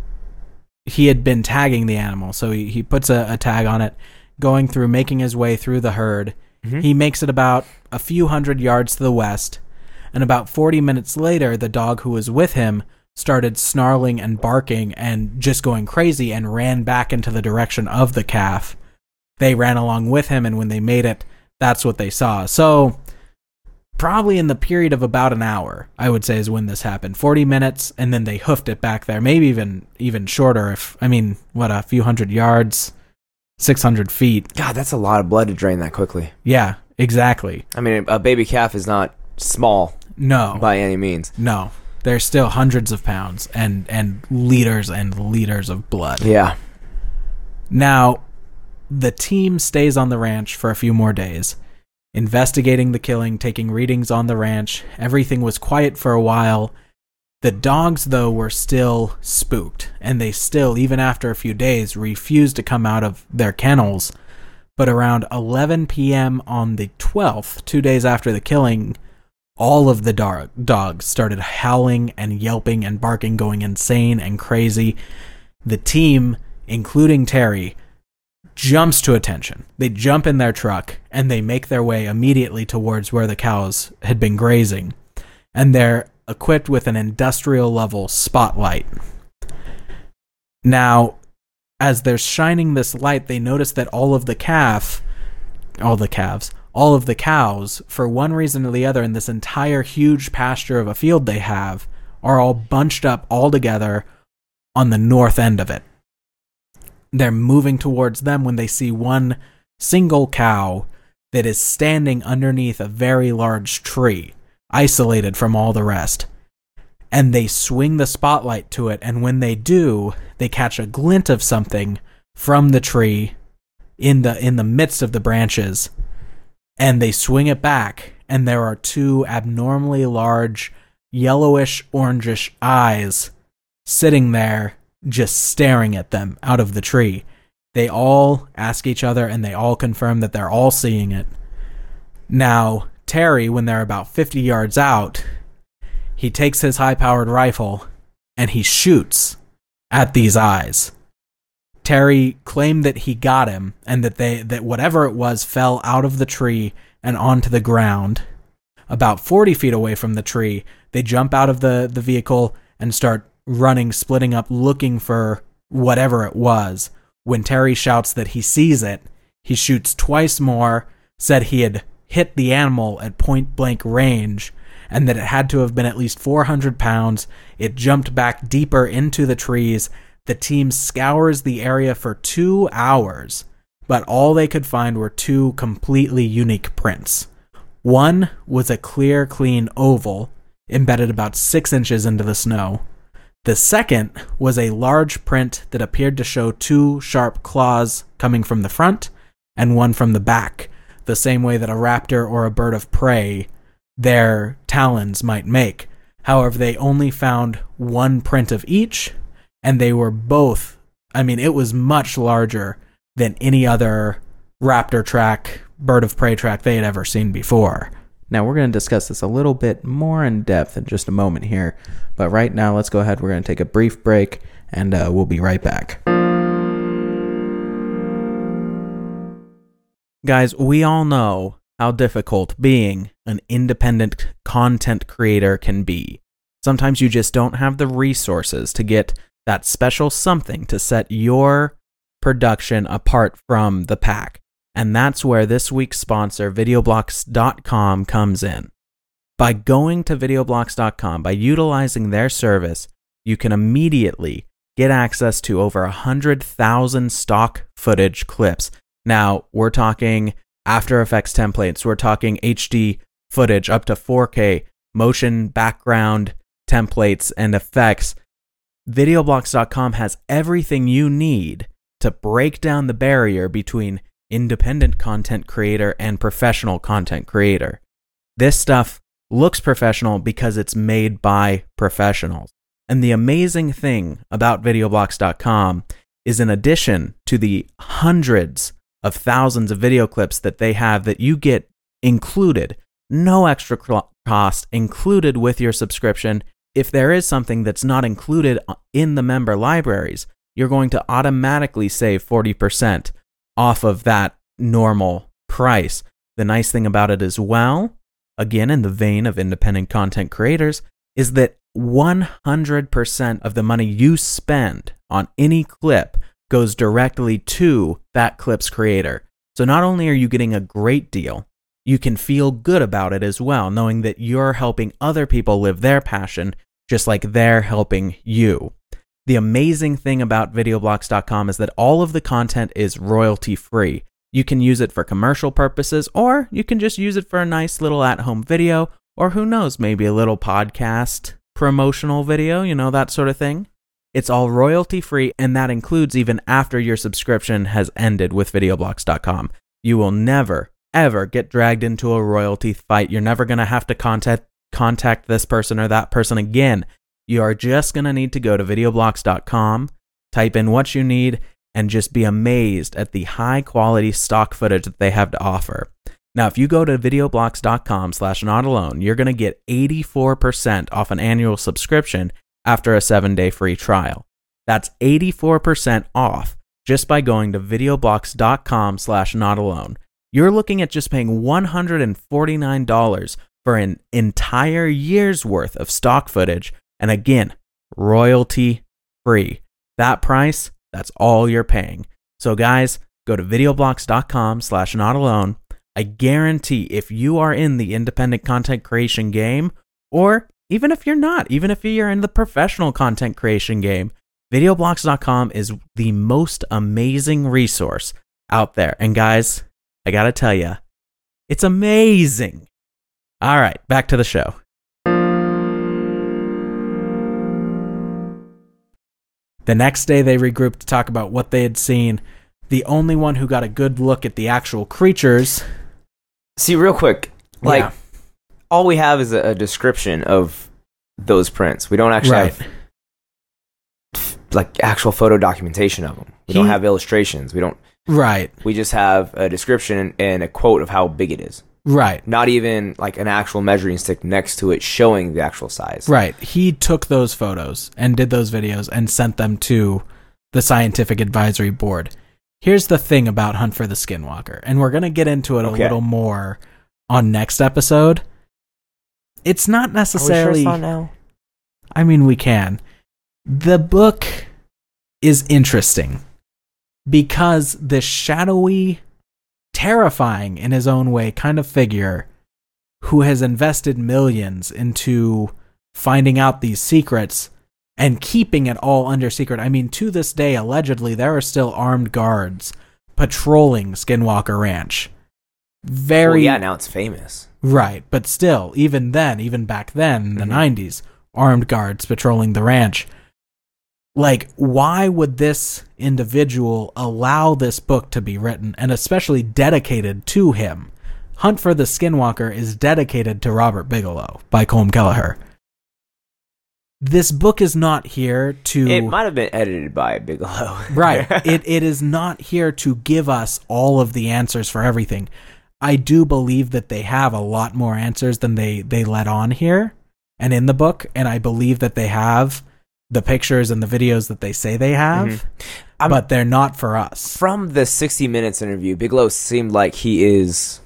he had been tagging the animal. So he, he puts a, a tag on it, going through, making his way through the herd. Mhm. He makes it about a few hundred yards to the west, and about forty minutes later, the dog who was with him started snarling and barking and just going crazy and ran back into the direction of the calf, they ran along with him, and when they made it, that's what they saw. So probably in the period of about an hour, I would say, is when this happened. forty minutes, and then they hoofed it back there. Maybe even even shorter. If I mean, what, a few hundred yards, six hundred feet. God, that's a lot of blood to drain that quickly. Yeah, exactly. I mean, a baby calf is not small. No. By any means. No. There's still hundreds of pounds and, and liters and liters of blood. Yeah. Now, the team stays on the ranch for a few more days, investigating the killing, taking readings on the ranch. Everything was quiet for a while. The dogs, though, were still spooked, and they still, even after a few days, refused to come out of their kennels. But around eleven p.m. on the twelfth, two days after the killing, all of the dog- dogs started howling and yelping and barking, going insane and crazy. The team, including Terry, jumps to attention. They jump in their truck, and they make their way immediately towards where the cows had been grazing. And they're equipped with an industrial-level spotlight. Now, as they're shining this light, they notice that all of the calf, all the calves, all of the cows, for one reason or the other, in this entire huge pasture of a field they have, are all bunched up all together on the north end of it. They're moving towards them when they see one single cow that is standing underneath a very large tree, isolated from all the rest. And they swing the spotlight to it, and when they do, they catch a glint of something from the tree in the in the midst of the branches. And they swing it back, and there are two abnormally large, yellowish, orangish eyes sitting there, just staring at them out of the tree. They all ask each other, and they all confirm that they're all seeing it. Now, Terry, when they're about fifty yards out, he takes his high-powered rifle, and he shoots at these eyes. Terry claimed that he got him, and that they that whatever it was fell out of the tree and onto the ground. About forty feet away from the tree, they jump out of the, the vehicle and start running, splitting up, looking for whatever it was. When Terry shouts that he sees it, he shoots twice more, said he had hit the animal at point-blank range, and that it had to have been at least four hundred pounds. It jumped back deeper into the trees. The team scours the area for two hours, but all they could find were two completely unique prints. One was a clear, clean oval, embedded about six inches into the snow. The second was a large print that appeared to show two sharp claws coming from the front and one from the back, the same way that a raptor or a bird of prey, their talons might make. However, they only found one print of each, and they were both, I mean, it was much larger than any other raptor track, bird of prey track they had ever seen before. Now, we're going to discuss this a little bit more in depth in just a moment here, but right now, let's go ahead. We're going to take a brief break, and uh, we'll be right back. Guys, we all know how difficult being an independent content creator can be. Sometimes you just don't have the resources to get that special something to set your production apart from the pack. And that's where this week's sponsor, Videoblocks dot com, comes in. By going to Videoblocks dot com, by utilizing their service, you can immediately get access to over one hundred thousand stock footage clips. Now, we're talking After Effects templates, we're talking H D footage up to four K, motion background templates and effects. Videoblocks dot com has everything you need to break down the barrier between independent content creator and professional content creator. This stuff looks professional because it's made by professionals. And the amazing thing about Videoblocks dot com is, in addition to the hundreds of thousands of video clips that they have that you get included, no extra cost included with your subscription. If there is something that's not included in the member libraries, you're going to automatically save forty percent off of that normal price. The nice thing about it as well, again in the vein of independent content creators, is that one hundred percent of the money you spend on any clip goes directly to that clip's creator. So not only are you getting a great deal, you can feel good about it as well, knowing that you're helping other people live their passion just like they're helping you. The amazing thing about videoblocks dot com is that all of the content is royalty-free. You can use it for commercial purposes, or you can just use it for a nice little at-home video, or who knows, maybe a little podcast promotional video, you know, that sort of thing. It's all royalty-free, and that includes even after your subscription has ended with videoblocks dot com. You will never, ever get dragged into a royalty fight. You're never going to have to contact contact this person or that person again. You are just going to need to go to videoblocks dot com, type in what you need, and just be amazed at the high-quality stock footage that they have to offer. Now, if you go to videoblocks dot com slash not alone, you're going to get eighty-four percent off an annual subscription after a seven-day free trial. That's eighty-four percent off just by going to videoblocks dot com slash not alone. You're looking at just paying one hundred forty-nine dollars for an entire year's worth of stock footage, and again, royalty-free. That price, that's all you're paying. So guys, go to videoblocks dot com slash not alone. I guarantee if you are in the independent content creation game, or even if you're not, even if you're in the professional content creation game, videoblocks dot com is the most amazing resource out there. And guys, I gotta tell you, it's amazing. All right, back to the show. The next day, they regrouped to talk about what they had seen. The only one who got a good look at the actual creatures. See, real quick, like, Yeah. all we have is a, a description of those prints. We don't actually Right. have, like, actual photo documentation of them. We He- don't have illustrations. We don't. Right, We just have a description and a quote of how big it is. right, Not even, like, an actual measuring stick next to it showing the actual size. right. He took those photos and did those videos and sent them to the Scientific Advisory Board. Here's the thing about Hunt for the Skinwalker, and we're going to get into it Okay. a little more on next episode. It's not necessarily... Are we sure it's not now? I mean, we can. The book is interesting because the shadowy, terrifying in his own way kind of figure who has invested millions into finding out these secrets and keeping it all under secret. I mean, to this day, allegedly, there are still armed guards patrolling Skinwalker Ranch. Very... Well, yeah, now it's famous. Right, but still, even then, even back then, in the Mhm. nineties, armed guards patrolling the ranch. Like, why would this individual allow this book to be written, and especially dedicated to him? Hunt for the Skinwalker is dedicated to Robert Bigelow by Colm Kelleher. This book is not here to... It might have been edited by Bigelow. Right. It it is not here to give us all of the answers for everything. I do believe that they have a lot more answers than they, they let on here and in the book, and I believe that they have the pictures and the videos that they say they have, Mhm. but they're not for us. From the sixty minutes interview, Bigelow seemed like he is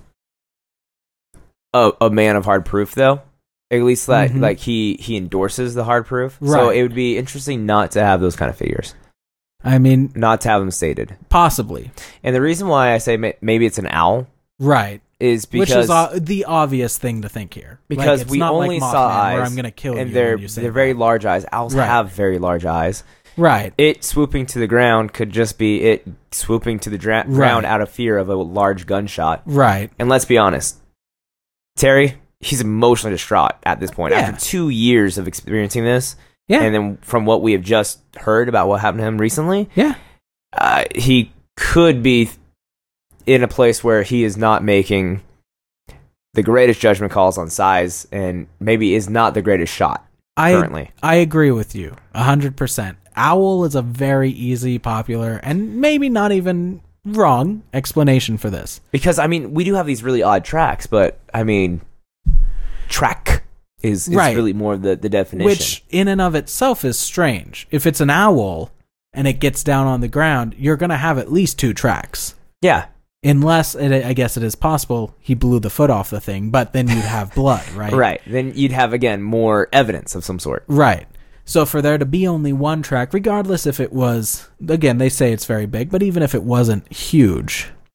a, a man of hard proof, though. At least like, Mhm. like he, he endorses the hard proof. So Right. it would be interesting not to have those kind of figures. I mean, Not to have them stated. possibly. And the reason why I say may, maybe it's an owl Right. is because... Which is o- the obvious thing to think here. Like, Because it's we not only like saw Mothman, where eyes, I'm going to kill and you they're, when you say they're very that. large eyes. Owls Right. have very large eyes. Right. It swooping to the ground could just be it swooping to the dra- ground Right. out of fear of a large gunshot. Right. And let's be honest, Terry, he's emotionally distraught at this point. Yeah. After two years of experiencing this, Yeah. and then from what we have just heard about what happened to him recently, Yeah. uh, he could be in a place where he is not making the greatest judgment calls on size and maybe is not the greatest shot I, currently. I agree with you one hundred percent. Owl is a very easy, popular, and maybe not even wrong explanation for this. Because, I mean, we do have these really odd tracks, but, I mean, track is, is Right. really more the, the definition. Which, in and of itself, is strange. If it's an owl and it gets down on the ground, you're going to have at least two tracks. yeah. Unless, it, I guess it is possible, he blew the foot off the thing, but then you'd have blood, right? Right. Then you'd have, again, more evidence of some sort. Right. So for there to be only one track, regardless if it was, again, they say it's very big, but even if it wasn't huge,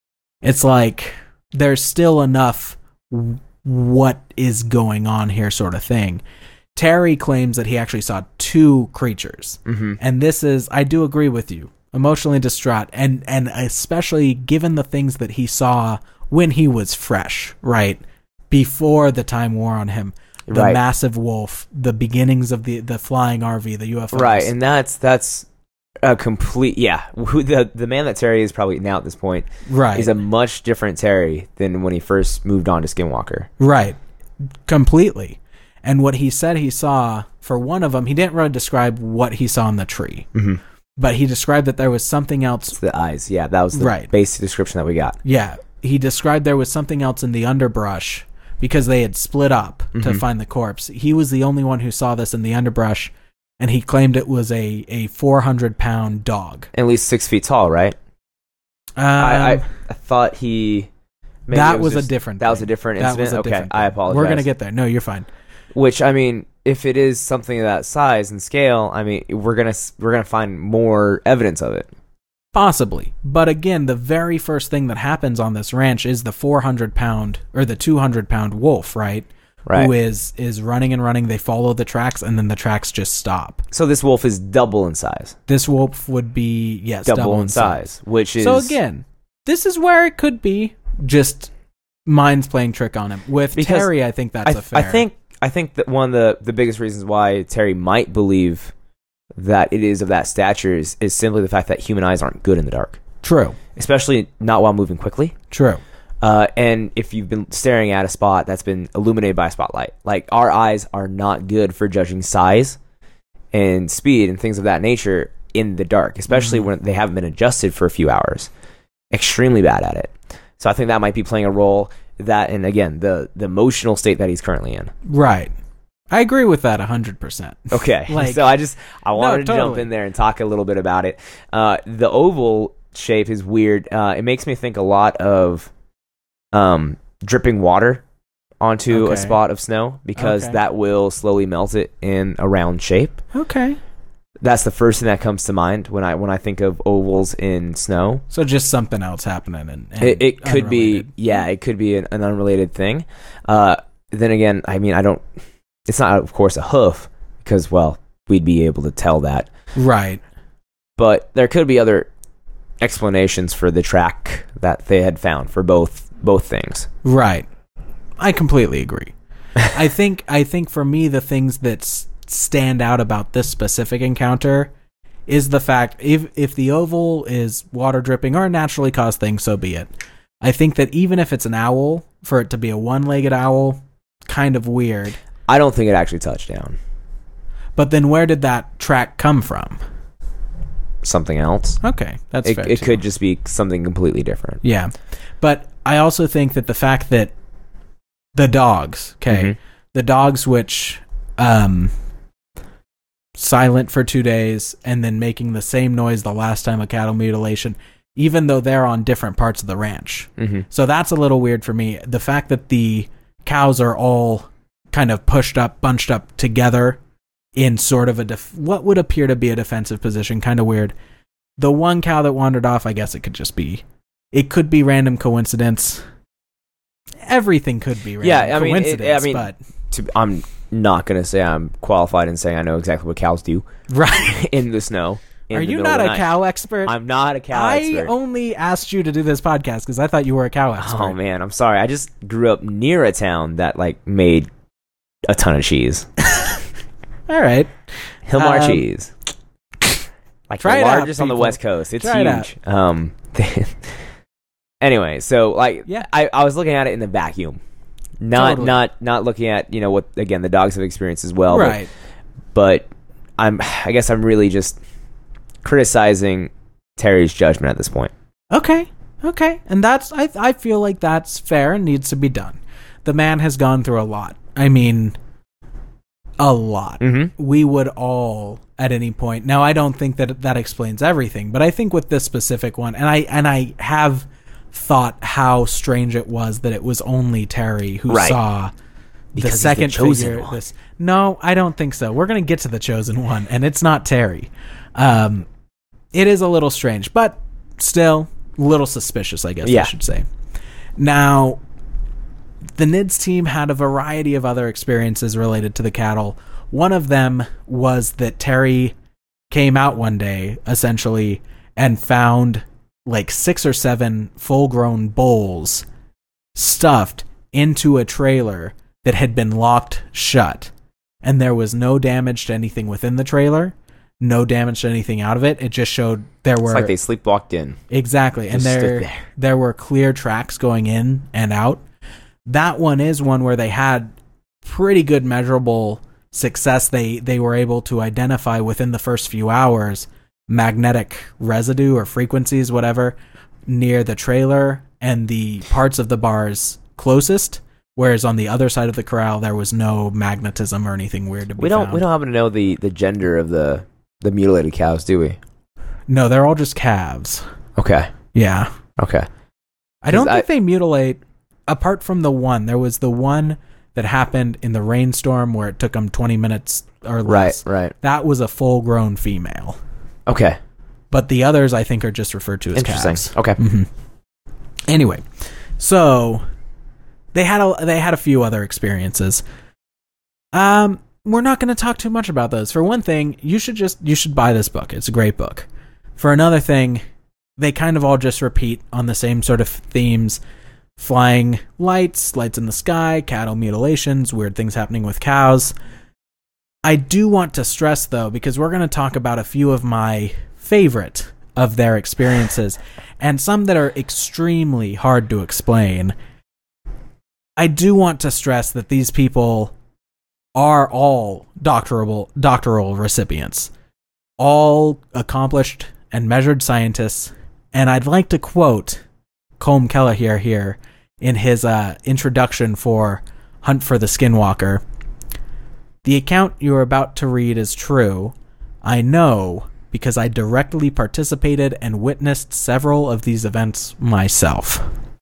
it's like there's still enough w- what is going on here sort of thing. Terry claims that he actually saw two creatures. Mm-hmm. And this is, I do agree with you, emotionally distraught. And, and especially given the things that he saw when he was fresh, right? Before the time wore on him. The Right. massive wolf, the beginnings of the, the flying R V, the U F Os. Right, and that's that's a complete yeah. Who the the man that Terry is probably now at this point Right. is a much different Terry than when he first moved on to Skinwalker. Right. Completely. And what he said he saw, for one of them, he didn't really describe what he saw in the tree. Mm-hmm. But he described that there was something else. It's the eyes, yeah, that was the Right. basic description that we got. Yeah. He described there was something else in the underbrush because they had split up to Mhm. find the corpse. He was the only one who saw this in the underbrush, and he claimed it was a, a four hundred pound dog. At least six feet tall, right? Um, I, I I thought he. maybe that it was, just- a different That was a thing. different That incident. was a okay, different I thing. apologize. We're going to get there. No, you're fine. Which I mean, if it is something of that size and scale, I mean, we're gonna s- we're gonna find more evidence of it. Possibly. But again, the very first thing that happens on this ranch is the four hundred pound or the two hundred pound wolf, right? Right. Who is, is running and running. They follow the tracks and then the tracks just stop. So this wolf is double in size. This wolf would be, yes, Double, double, in size, which is So again, this is where it could be just minds playing trick on him. With Because Terry, I think that's I, a fair. I think I think that one of the, the biggest reasons why Terry might believe that it is of that stature is, is simply the fact that human eyes aren't good in the dark, True. especially not while moving quickly. True. Uh, and if you've been staring at a spot that's been illuminated by a spotlight, like our eyes are not good for judging size and speed and things of that nature in the dark, especially Mhm. when they haven't been adjusted for a few hours. Extremely bad at it. So I think that might be playing a role. That, and again, the the emotional state that he's currently in. Right. I agree with that one hundred percent. Okay, Like- so I just I wanted to jump totally. in there and talk a little bit about it. Uh, the oval shape is weird. Uh, it makes me think a lot of um, dripping water onto Okay. a spot of snow because Okay. that will slowly melt it in a round shape. Okay. That's the first thing that comes to mind when I when I think of ovals in snow. So just something else happening. And, and It, it could be, unrelated. yeah, it could be an, an unrelated thing. Uh, then again, I mean, I don't. It's not, of course, a hoof because, well, we'd be able to tell that. Right. But there could be other explanations for the track that they had found for both both things. Right. I completely agree. I think I think for me the things that s- stand out about this specific encounter is the fact if if the oval is water dripping or a naturally caused thing, so be it. I think that even if it's an owl, for it to be a one-legged owl, kind of weird. I don't think it actually touched down. But then where did that track come from? Something else. Okay, that's It, fair. it too. could just be something completely different. Yeah. But I also think that the fact that the dogs, okay, Mhm. the dogs which um silent for two days and then making the same noise the last time a cattle mutilation, even though they're on different parts of the ranch. Mm-hmm. So that's a little weird for me. The fact that the cows are all kind of pushed up, bunched up together in sort of a def- what would appear to be a defensive position, kind of weird. The one cow that wandered off, I guess it could just be, it could be random coincidence. Everything could be random Yeah, I mean, it- coincidence, I mean- but To, I'm not gonna say I'm qualified in saying I know exactly what cows do right. in the snow. in Are the you middle not of a the night. cow expert? I'm not a cow I expert. only asked you to do this podcast because I thought you were a cow expert. Oh man, I'm sorry. I just grew up near a town that like made a ton of cheese. All right. Hilmar Um, cheese. Like try the it out, largest on the people. West Coast. It's Try it huge. Um anyway, so like Yeah. I, I was looking at it in the vacuum. Not Totally. not not looking at, you know, what again the dogs have experienced as well. but- Right. But, I'm I guess I'm really just criticizing Terry's judgment at this point. Okay. Okay. And that's I I feel like that's fair and needs to be done. The man has gone through a lot. I mean a lot. Mm-hmm. We would all at any point. Now I don't think that that explains everything, but I think with this specific one and I and I have thought how strange it was that it was only Terry who Right. saw the Because he's the second chosen figure. one. This no, I don't think so. We're gonna get to the chosen one, and it's not Terry. Um, it is a little strange, but still, little suspicious, I guess Yeah. I should say. Now, the N I D S team had a variety of other experiences related to the cattle. One of them was that Terry came out one day, essentially, and found like six or seven full-grown bulls stuffed into a trailer that had been locked shut. And there was no damage to anything within the trailer, no damage to anything out of it. It just showed there were... It's like they sleepwalked in. Exactly. And Just stood there, there. there were clear tracks going in and out. That one is one where they had pretty good measurable success. They they were able to identify within the first few hours magnetic residue or frequencies, whatever, near the trailer and the parts of the bars closest. Whereas on the other side of the corral, there was no magnetism or anything weird to be We don't found. we don't happen to know the, the gender of the, the mutilated cows, do we? No, they're all just calves. Okay. Yeah. Okay. I don't I- think they mutilate, apart from the one. There was the one that happened in the rainstorm where it took them twenty minutes or less. Right, right. That was a full-grown female. Okay. But the others, I think, are just referred to as Interesting. calves. Okay. hmm Anyway, so they had a they had a few other experiences. Um, we're not going to talk too much about those. For one thing, you should just you should buy this book. It's a great book. For another thing, they kind of all just repeat on the same sort of themes: flying lights, lights in the sky, cattle mutilations, weird things happening with cows. I do want to stress, though, because we're going to talk about a few of my favorite of their experiences and some that are extremely hard to explain. I do want to stress that these people are all doctoral doctoral recipients, all accomplished and measured scientists, and I'd like to quote Colm Kelleher here in his uh, introduction for Hunt for the Skinwalker. The account you are about to read is true. I know because I directly participated and witnessed several of these events myself.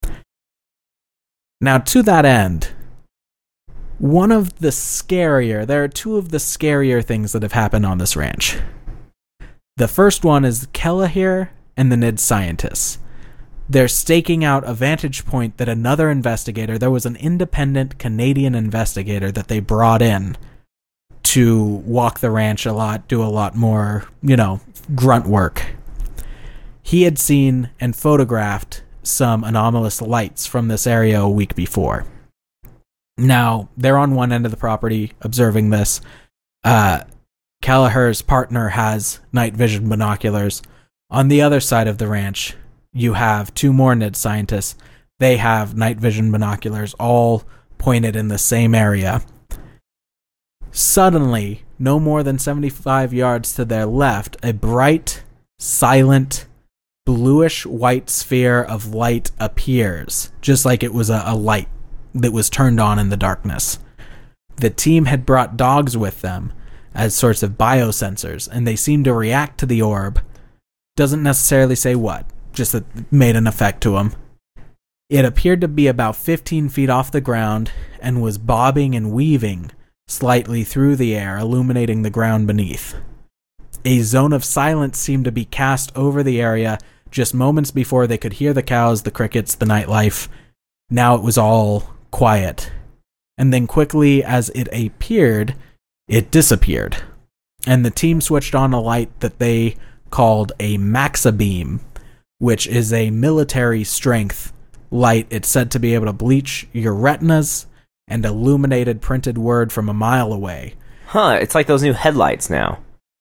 Now, to that end, one of the scarier, there are two of the scarier things that have happened on this ranch. The first one is Kelleher and the N I D S scientists. They're staking out a vantage point that another investigator, there was an independent Canadian investigator that they brought in to walk the ranch a lot, do a lot more, you know, grunt work. He had seen and photographed some anomalous lights from this area a week before. Now, they're on one end of the property observing this. Uh, Kelleher's partner has night vision binoculars. On the other side of the ranch, you have two more N I D S scientists. They have night vision binoculars, all pointed in the same area. Suddenly, no more than seventy-five yards to their left, a bright, silent, bluish-white sphere of light appears, just like it was a, a light that was turned on in the darkness. The team had brought dogs with them as sorts of biosensors, and they seemed to react to the orb. Doesn't necessarily say what, just that it made an effect to them. It appeared to be about fifteen feet off the ground and was bobbing and weaving slightly through the air, illuminating the ground beneath. A zone of silence seemed to be cast over the area just moments before they could hear the cows, the crickets, the nightlife. Now it was all quiet. And then quickly as it appeared, it disappeared. And the team switched on a light that they called a Maxa-beam, which is a military strength light. It's said to be able to bleach your retinas and illuminated printed word from a mile away. Huh, it's like those new headlights now.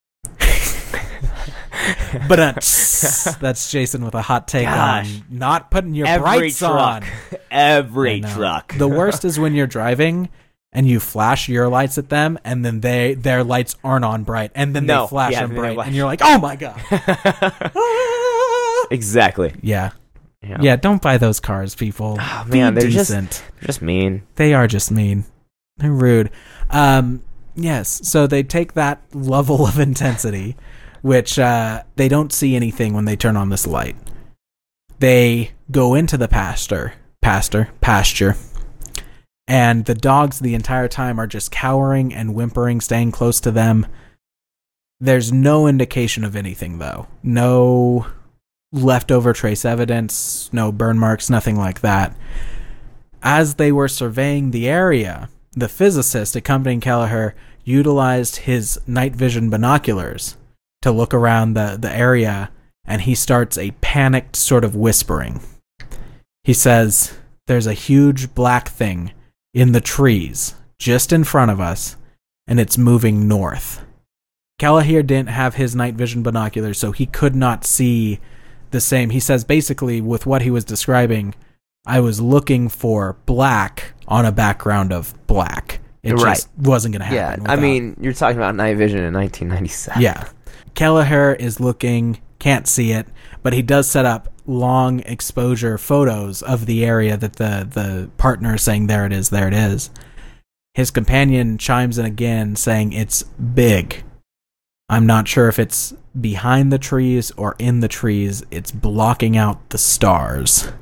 But uh, that's Jason with a hot take Gosh. on not putting your Every brights truck. on. Every I know. truck. The worst is when you're driving and you flash your lights at them, and then they their lights aren't on bright, and then No, they flash yeah, them then they bright, flash. and you're like, "Oh my god!" Ah! Exactly. Yeah, Yeah. yeah. Don't buy those cars, people. Oh, Be man, they're just- decent. They're just mean. They are just mean. They're rude. Um, yes, so they take that level of intensity, which uh, they don't see anything when they turn on this light. They go into the pasture, pasture, pasture, and the dogs the entire time are just cowering and whimpering, staying close to them. There's no indication of anything, though. No leftover trace evidence, no burn marks, nothing like that. As they were surveying the area, the physicist accompanying Kelleher utilized his night vision binoculars to look around the, the area, and he starts a panicked sort of whispering. He says, "There's a huge black thing in the trees just in front of us, and it's moving north." Kelleher didn't have his night vision binoculars, so he could not see the same. He says basically with what he was describing, I was looking for black on a background of black. It Right. just wasn't going to Yeah, happen. I without- mean, you're talking about night vision in nineteen ninety-seven. Yeah. Kelleher is looking, can't see it, but he does set up long exposure photos of the area that the, the partner is saying, there it is, there it is. His companion chimes in again saying it's big. I'm not sure if it's behind the trees or in the trees. It's blocking out the stars.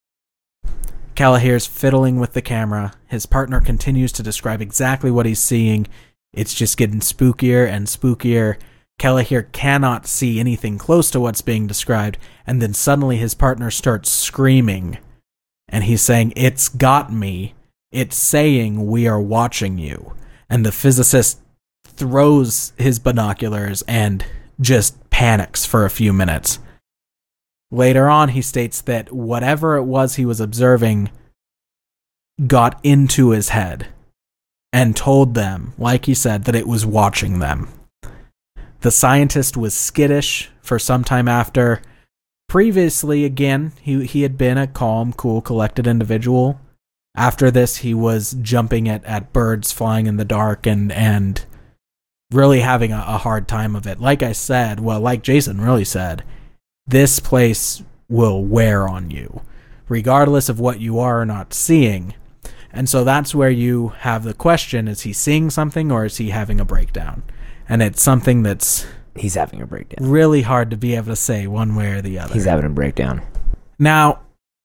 Kelleher's fiddling with the camera. His partner continues to describe exactly what he's seeing. It's just getting spookier and spookier. Kelleher cannot see anything close to what's being described, and then suddenly his partner starts screaming, and he's saying, "It's got me. It's saying we are watching you." And the physicist throws his binoculars and just panics for a few minutes. Later on, he states that whatever it was he was observing got into his head and told them, like he said, that it was watching them. The scientist was skittish for some time after. Previously, again, he, he had been a calm, cool, collected individual. After this, he was jumping at, at birds flying in the dark and, and really having a, a hard time of it. Like I said, well, like Jason really said, this place will wear on you, regardless of what you are or not seeing. And so that's where you have the question, is he seeing something or is he having a breakdown? And it's something that's He's having a breakdown. really hard to be able to say one way or the other. He's having a breakdown. Now,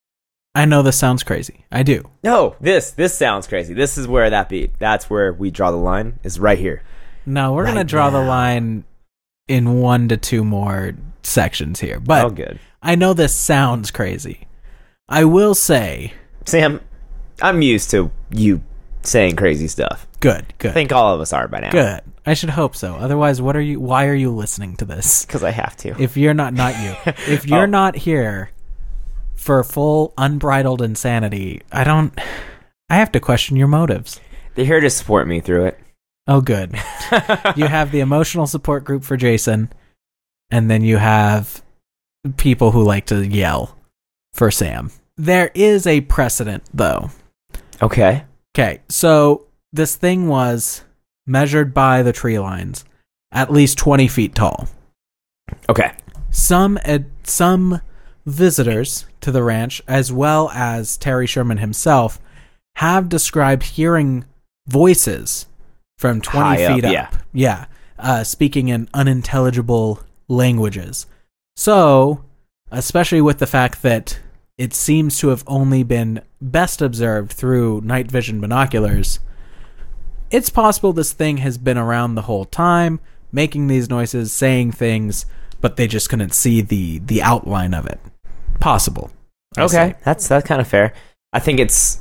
I know this sounds crazy. I do. No, this this sounds crazy. This is where that beat. That's where we draw the line. Is right here. No, we're Right going to draw the now. line in one to two more sections here. But Oh, good. I know this sounds crazy. I will say, Sam, I'm used to you saying crazy stuff. good, good, I think all of us are by now. good. I should hope so. Otherwise, what are you? Why are you listening to this? Because I have to. If you're not, not you. If you're Oh. not here for full unbridled insanity, I don't. I have to question your motives. They're here to support me through it. Oh, good. You have the emotional support group for Jason, and then you have people who like to yell for Sam. There is a precedent, though. Okay. Okay, so this thing was measured by the tree lines, at least twenty feet tall. Okay. Some ed- some visitors to the ranch, as well as Terry Sherman himself, have described hearing voices from twenty High feet up, up. yeah. Yeah, uh, speaking in unintelligible languages. So, especially with the fact that it seems to have only been best observed through night vision binoculars, it's possible this thing has been around the whole time, making these noises, saying things, but they just couldn't see the the outline of it. Possible. I Okay. say. That's that's kind of fair. I think it's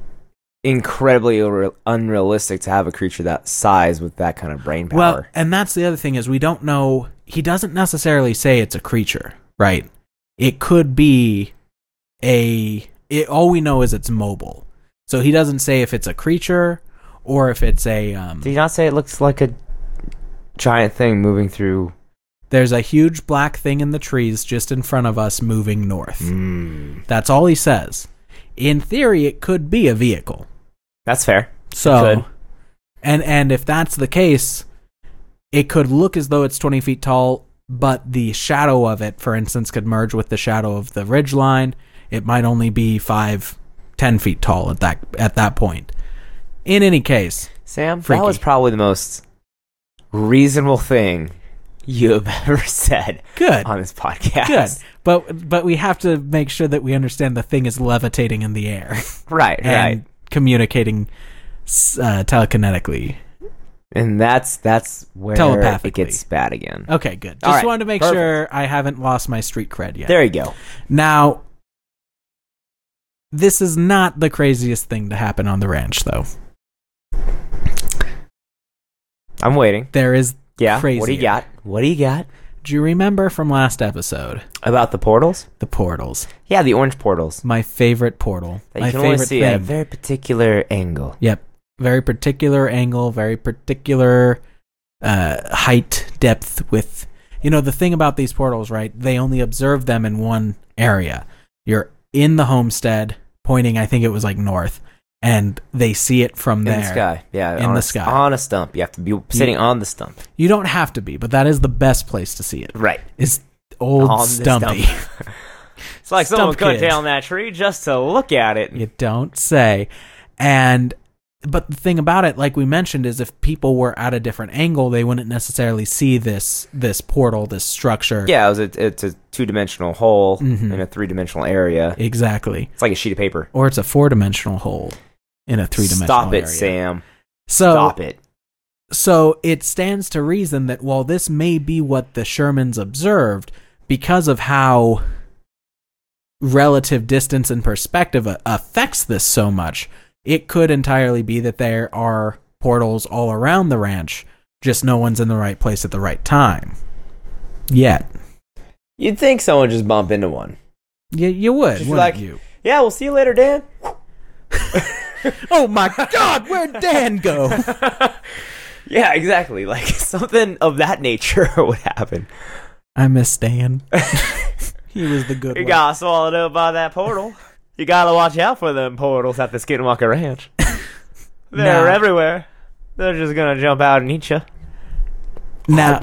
incredibly unre- unrealistic to have a creature that size with that kind of brain power. Well, and that's the other thing is we don't know. He doesn't necessarily say it's a creature, right? It could be a. It, all we know is it's mobile. So he doesn't say if it's a creature or if it's a. Um, Did you not say it looks like a giant thing moving through? there's a huge black thing in the trees just in front of us moving north. Mm, That's all he says. In theory, it could be a vehicle. that's fair. So, could. and and if that's the case, it could look as though it's twenty feet tall, but the shadow of it, for instance, could merge with the shadow of the ridge line. It might only be five, ten feet tall at that at that point. In any case, Sam, Freaky. that was probably the most reasonable thing you have ever said good, on this podcast. good. But but we have to make sure that we understand the thing is levitating in the air Right, and right. communicating uh, telekinetically. And that's that's where it Telepathically. gets bad again. Okay, good. All Just right, wanted to make perfect. sure I haven't lost my street cred yet. There you go. Now, this is not the craziest thing to happen on the ranch, though. I'm waiting. There is Yeah. crazier. What do you got? What do you got? Do you remember from last episode About the portals? the portals? Yeah, the orange portals. My favorite portal. That my you can only favorite see thing. at a very particular angle. Yep. Very particular angle, very particular uh, height, depth with... You know, the thing about these portals, right? They only observe them in one area. You're in the homestead, pointing, I think it was like north, and they see it from there. In the sky. Yeah. In on the a, sky. On a stump. You have to be sitting You- on the stump. You don't have to be, but that is the best place to see it. Right. Is old On the Stumpy. stump. It's like someone Stump cut kid. down that tree just to look at it. You don't say. And but the thing about it, like we mentioned, is if people were at a different angle, they wouldn't necessarily see this this portal, this structure. Yeah, it was a, it's a two-dimensional hole Mhm. in a three-dimensional area. Exactly. It's like a sheet of paper. Or it's a four-dimensional hole in a three-dimensional Stop it, area. Sam. So, Stop it. So it stands to reason that while this may be what the Shermans observed, because of how relative distance and perspective a- affects this so much, it could entirely be that there are portals all around the ranch, just no one's in the right place at the right time. Yet. You'd think someone would just bump into one. You, you would, Just wouldn't like- you? Yeah, we'll see you later, Dan. Oh my God, where'd Dan go? Yeah, exactly. Like something of that nature would happen. I miss Dan. He was the good You one. got swallowed up by that portal. You gotta watch out for them portals at the Skinwalker Ranch. They're Nah. everywhere. They're just gonna jump out and eat you. Now,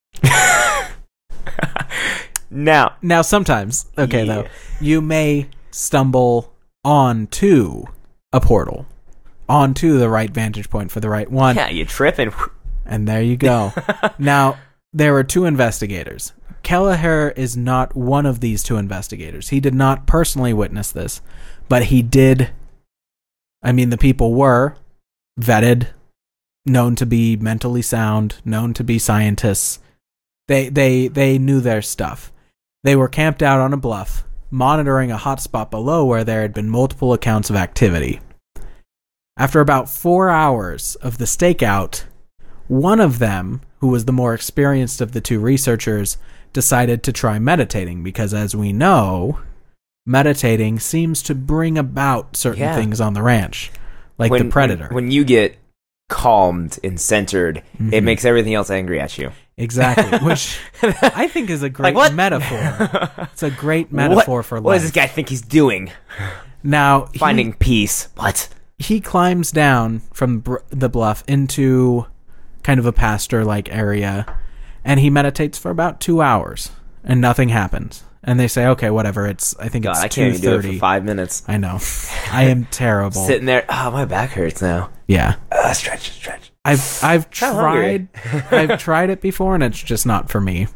Now, now sometimes, okay, Yeah. though, you may stumble onto a portal, onto the right vantage point for the right one, yeah, you trip and and there you go. Now, there were two investigators. Kelleher is not one of these two investigators. He did not personally witness this, but he did. I mean, the people were vetted, known to be mentally sound, known to be scientists. They they they knew their stuff. They were camped out on a bluff, monitoring a hotspot below where there had been multiple accounts of activity. After about four hours of the stakeout, one of them, who was the more experienced of the two researchers, decided to try meditating because, as we know, meditating seems to bring about certain Yeah. things on the ranch, like when, the predator. When, when you get calmed and centered, it Mhm. makes everything else angry at you. Exactly, which I think is a great Like what? metaphor. It's a great metaphor what, for life. What does this guy think he's doing? Now, he- Finding peace. What? he climbs down from br- the bluff into kind of a pasture-like area, and he meditates for about two hours, and nothing happens. And they say, okay, whatever. It's I think God, it's I can't two even do it thirty. for five minutes. I know, I am terrible. Sitting there, oh, my back hurts now. Yeah, Uh, stretch, stretch. I've I've I'm hungry. tried I've tried it before, and it's just not for me.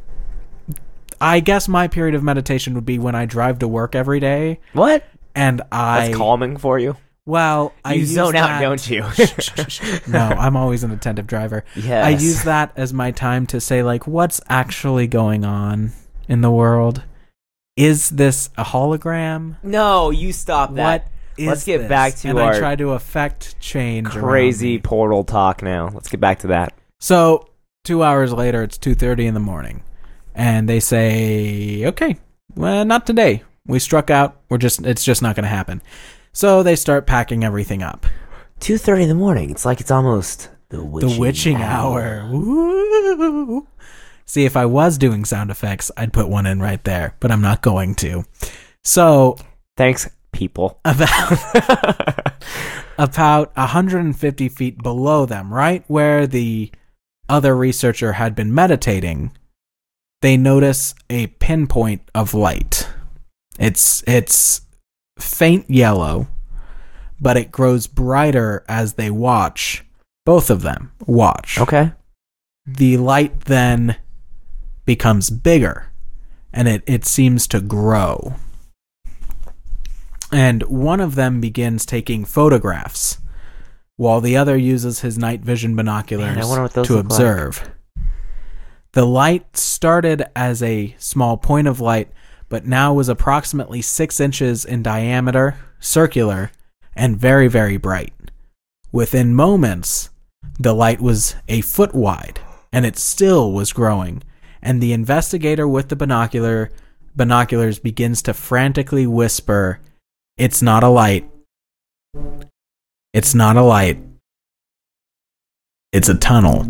I guess my period of meditation would be when I drive to work every day, What? and I That's calming for you. Well, I You use zone out, that- don't you? No, I'm always an attentive driver. Yes. I use that as my time to say, like, what's actually going on in the world? Is this a hologram? No, you stop that. What is Let's get this? back to and our I try to affect change. around crazy me. portal talk now. Let's get back to that. So two hours later, it's two thirty in the morning, and they say, "Okay, well, not today. We struck out. We're just. It's just not going to happen." So they start packing everything up. two thirty in the morning. It's like it's almost the witching, The witching hour. Woo. See, if I was doing sound effects, I'd put one in right there, but I'm not going to. So Thanks, people. about about one hundred fifty feet below them, right where the other researcher had been meditating, they notice a pinpoint of light. It's it's faint yellow, but it grows brighter as they watch. Both of them watch. Okay. The light then becomes bigger, and it, it seems to grow. And one of them begins taking photographs while the other uses his night vision binoculars Man, I wonder what those to look like. observe. The light started as a small point of light, but now was approximately six inches in diameter, circular, and very, very bright. Within moments, the light was a foot wide, and it still was growing, and the investigator with the binocular binoculars begins to frantically whisper, "It's not a light. It's not a light. It's a tunnel.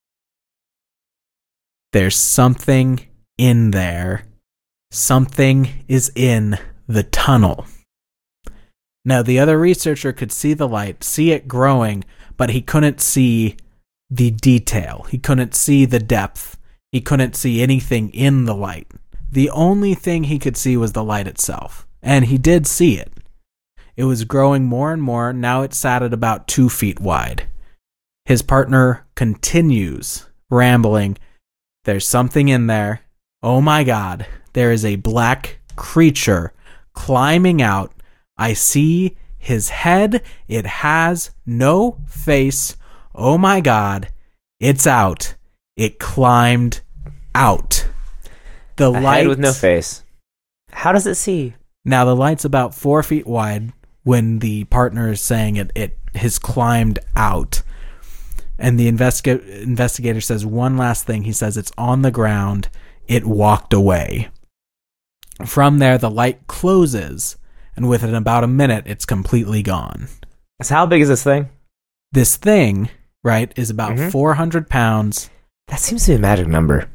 There's something in there. Something is in the tunnel." Now, the other researcher could see the light, see it growing, but he couldn't see the detail. He couldn't see the depth. He couldn't see anything in the light. The only thing he could see was the light itself, and he did see it. It was growing more and more. Now it sat at about two feet wide. His partner continues rambling. "There's something in there. Oh my God, there is a black creature climbing out. I see his head. It has no face. Oh my God, it's out. It climbed out." The A light head with no face. How does it see? Now the light's about four feet wide when the partner is saying it, it has climbed out. And the investiga- investigator says one last thing. He says it's on the ground. It walked away. From there, the light closes, and within about a minute, it's completely gone. So how big is this thing? This thing, right, is about Mhm. four hundred pounds. That seems to be a magic number.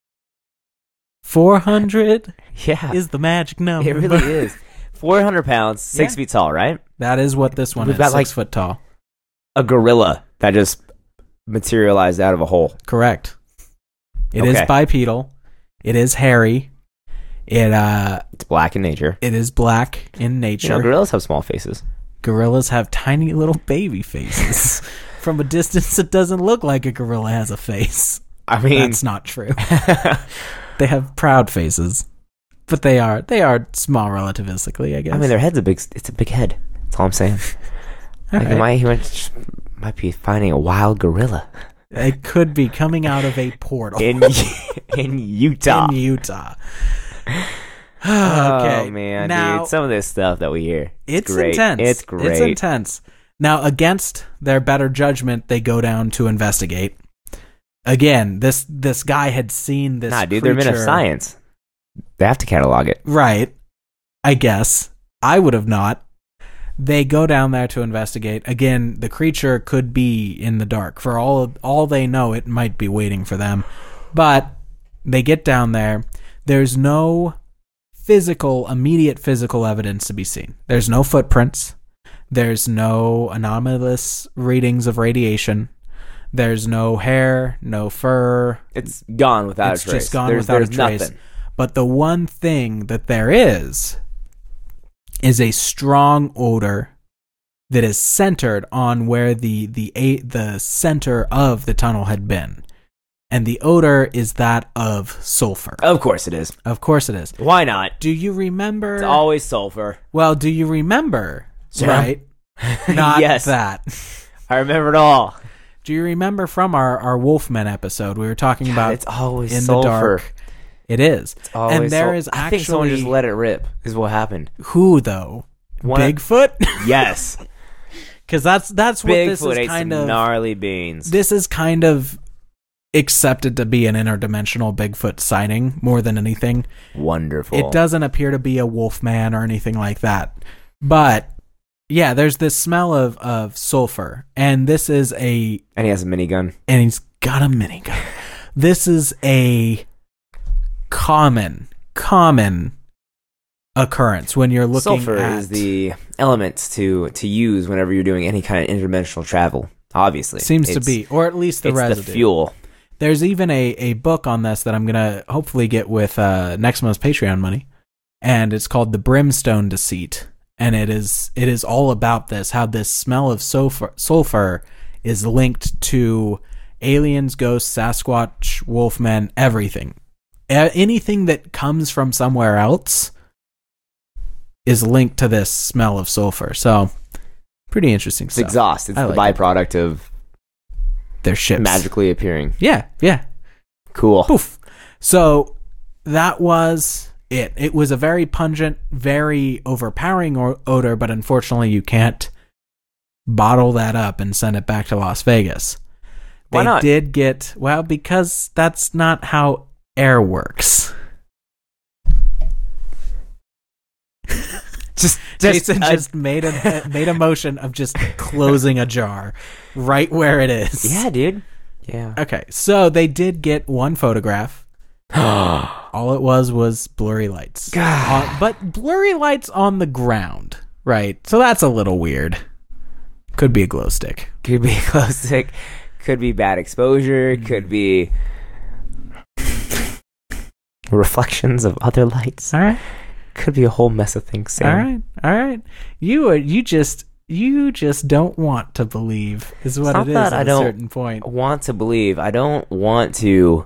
four hundred Yeah. is the magic number. It really is. four hundred pounds, six Yeah. feet tall, right? That is what this one We've is, got, six like- foot tall. A gorilla that just materialized out of a hole. Correct. It is Okay. bipedal. It is hairy. It uh, It's black in nature. it is black in You nature. know, gorillas have small faces. Gorillas have tiny little baby faces. From a distance, it doesn't look like a gorilla has a face. I mean, That's not true. They have proud faces, but they are they are small relativistically, I guess. I mean, their head's a big. It's a big head. That's all I'm saying. All Like, right. he might, he might, just- might be finding a wild gorilla It could be coming out of a portal in in Utah. in Utah. Oh Okay, man, now, dude, some of this stuff that we hear, it's, It's great. intense. It's great. It's intense. Now, against their better judgment, they go down to investigate. Again, this this guy had seen this. Nah, dude, they're men of creature- science. They have to catalog it. Right. I guess. I would have not. They go down there to investigate. Again, the creature could be in the dark. For all all they know, it might be waiting for them. But they get down there. There's no physical, immediate physical evidence to be seen. There's no footprints. There's no anomalous readings of radiation. There's no hair, no fur. It's gone without It's a trace. just gone there's, without there's a trace. Nothing. But the one thing that there is is a strong odor that is centered on where the the a, the center of the tunnel had been. And the odor is that of sulfur. Of course it is. Of course it is. Why not? Do you remember? It's always sulfur. Well, do you remember? Sam? Right? Not Yes. that. I remember it all. Do you remember from our, our Wolfmen episode? We were talking about It's always in sulfur. the dark. It is. It's always and there sul- is I actually think someone just let it rip. Is what happened. who though? One- Bigfoot? Yes. Because that's that's what this Bigfoot is ate kind some of. gnarly beans. This is kind of accepted to be an interdimensional Bigfoot sighting more than anything. Wonderful. It doesn't appear to be a wolfman or anything like that. But yeah, there's this smell of, of sulfur, and this is a And he has a minigun. and he's got a minigun. This is a common common occurrence when you're looking Sulfur at is the element to to use whenever you're doing any kind of interdimensional travel. Obviously, seems to It's- be, or at least the it's residue. the fuel. There's even a, a book on this that I'm gonna hopefully get with uh, next month's Patreon money, and it's called The Brimstone Deceit, and it is it is all about this, how this smell of sulfur sulfur is linked to aliens, ghosts, Sasquatch, wolfmen, everything. A- anything that comes from somewhere else is linked to this smell of sulfur. So Pretty interesting It's stuff. exhaust. It's I the like it. byproduct of Their ships. magically appearing. Yeah, yeah. Cool. Poof. So that was it. It was a very pungent, very overpowering or- odor, but unfortunately you can't bottle that up and send it back to Las Vegas. They Why not? did get, well, because that's not how air works. Just, Jason uh, just made a made a motion of just closing a jar right where it is. yeah, dude. Yeah. Okay, so they did get one photograph. All it was was blurry lights. God. Uh, but blurry lights on the ground, right? So that's a little weird. Could be a glow stick. Could be a glow stick. Could be bad exposure. Could be reflections of other lights. All right. Could be a whole mess of things. Sam. All right. All right. You are you just you just don't want to believe is what not it is that at I a don't certain point. want to believe. I don't want to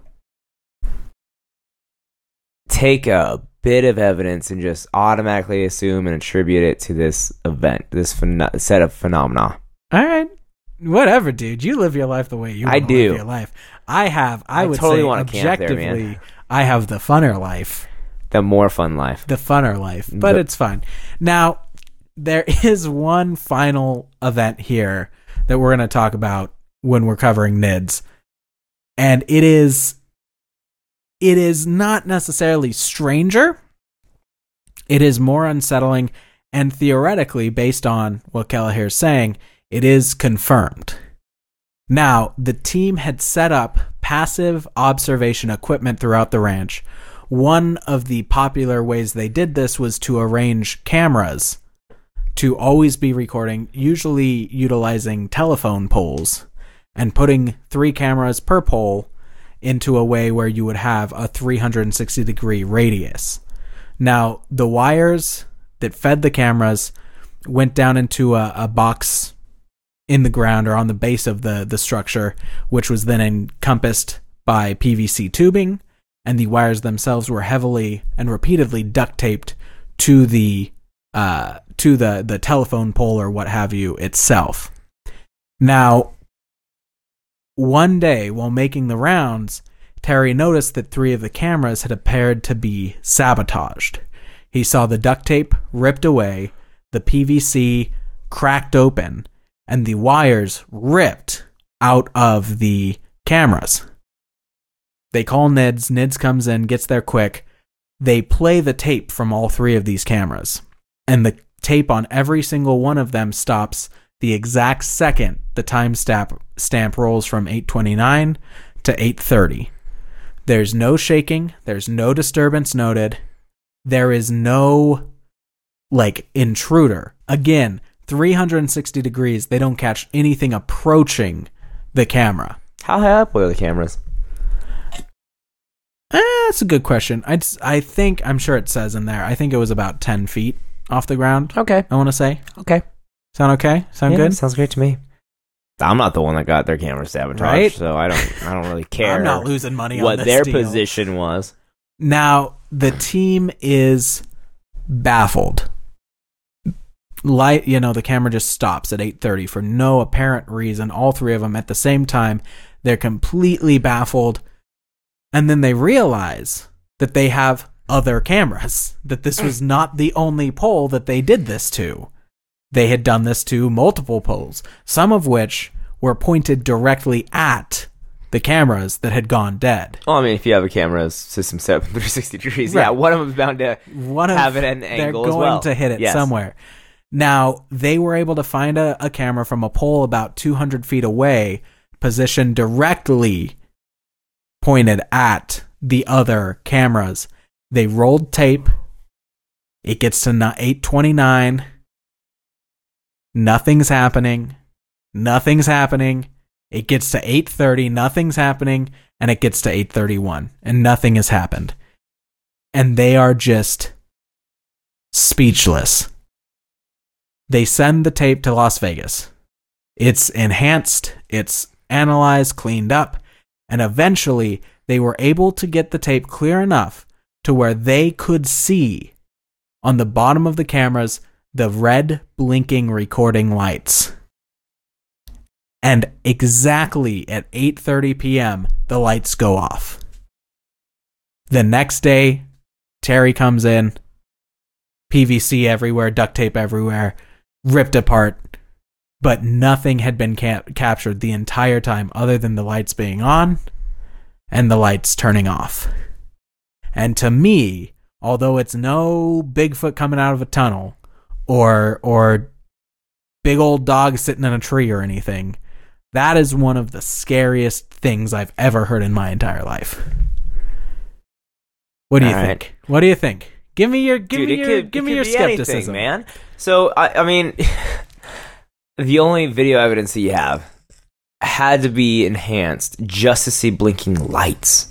take a bit of evidence and just automatically assume and attribute it to this event, this phen- set of phenomena. All right. Whatever, dude. You live your life the way you I want to do. live your life. I have I, I would totally say wanna camp there, objectively man. I have the funner life. The more fun life. The funner life, but But- it's fine. Now, there is one final event here that we're going to talk about when we're covering N I D S, and it is it is not necessarily stranger. It is more unsettling, and theoretically, based on what Kelleher is saying, it is confirmed. Now, the team had set up passive observation equipment throughout the ranch. One of the popular ways they did this was to arrange cameras to always be recording, usually utilizing telephone poles, and putting three cameras per pole into a way where you would have a three hundred sixty degree radius. Now, the wires that fed the cameras went down into a, a box in the ground or on the base of the, the structure, which was then encompassed by P V C tubing, and the wires themselves were heavily and repeatedly duct taped to the uh, to the, the telephone pole or what have you itself. Now, one day while making the rounds, Terry noticed that three of the cameras had appeared to be sabotaged. He saw the duct tape ripped away, the P V C cracked open, and the wires ripped out of the cameras. They call N I D S. N I D S comes in, gets there quick. They play the tape from all three of these cameras, and the tape on every single one of them stops the exact second the time stamp, stamp rolls from eight twenty-nine to eight thirty. There's no shaking. There's no disturbance noted. There is no, like, intruder. Again, three hundred sixty degrees. They don't catch anything approaching the camera. How high up were the cameras? Eh, that's a good question. I'd, I think, I'm sure it says in there, I think it was about ten feet off the ground. Okay. I want to say. Okay. Sound okay? Sound Yeah, good? Sounds great to me. I'm not the one that got their camera sabotaged, Right? so I don't. I don't really care. I'm not losing money on what this their deal. position was. Now, the team is baffled. Light, you know, the camera just stops at eight thirty for no apparent reason. All three of them at the same time. They're completely baffled. And then they realize that they have other cameras, that this was not the only pole that they did this to. They had done this to multiple poles, some of which were pointed directly at the cameras that had gone dead. Well, I mean, if you have a camera system set up in three hundred sixty degrees, Right. yeah, one of them is bound to One of, have it at an they're angle going as well. to hit it Yes. somewhere. Now, they were able to find a, a camera from a pole about two hundred feet away, positioned directly pointed at the other cameras. They rolled tape. It gets to eight twenty-nine. Nothing's happening. Nothing's happening. It gets to eight thirty. Nothing's happening. And it gets to eight thirty-one. And nothing has happened. And they are just speechless. They send the tape to Las Vegas. It's enhanced. It's analyzed, cleaned up. And eventually, they were able to get the tape clear enough to where they could see on the bottom of the cameras the red blinking recording lights. And exactly at eight thirty p.m., the lights go off. The next day, Terry comes in, P V C everywhere, duct tape everywhere, ripped apart, but nothing had been ca- captured the entire time other than the lights being on and the lights turning off. And to me, although it's no Bigfoot coming out of a tunnel or or big old dog sitting in a tree or anything, that is one of the scariest things I've ever heard in my entire life. What do you All think? right. What do you think? Give me your give Dude, me it your could, give it me could your be skepticism, anything, man. So I, I mean, the only video evidence that you have had to be enhanced just to see blinking lights.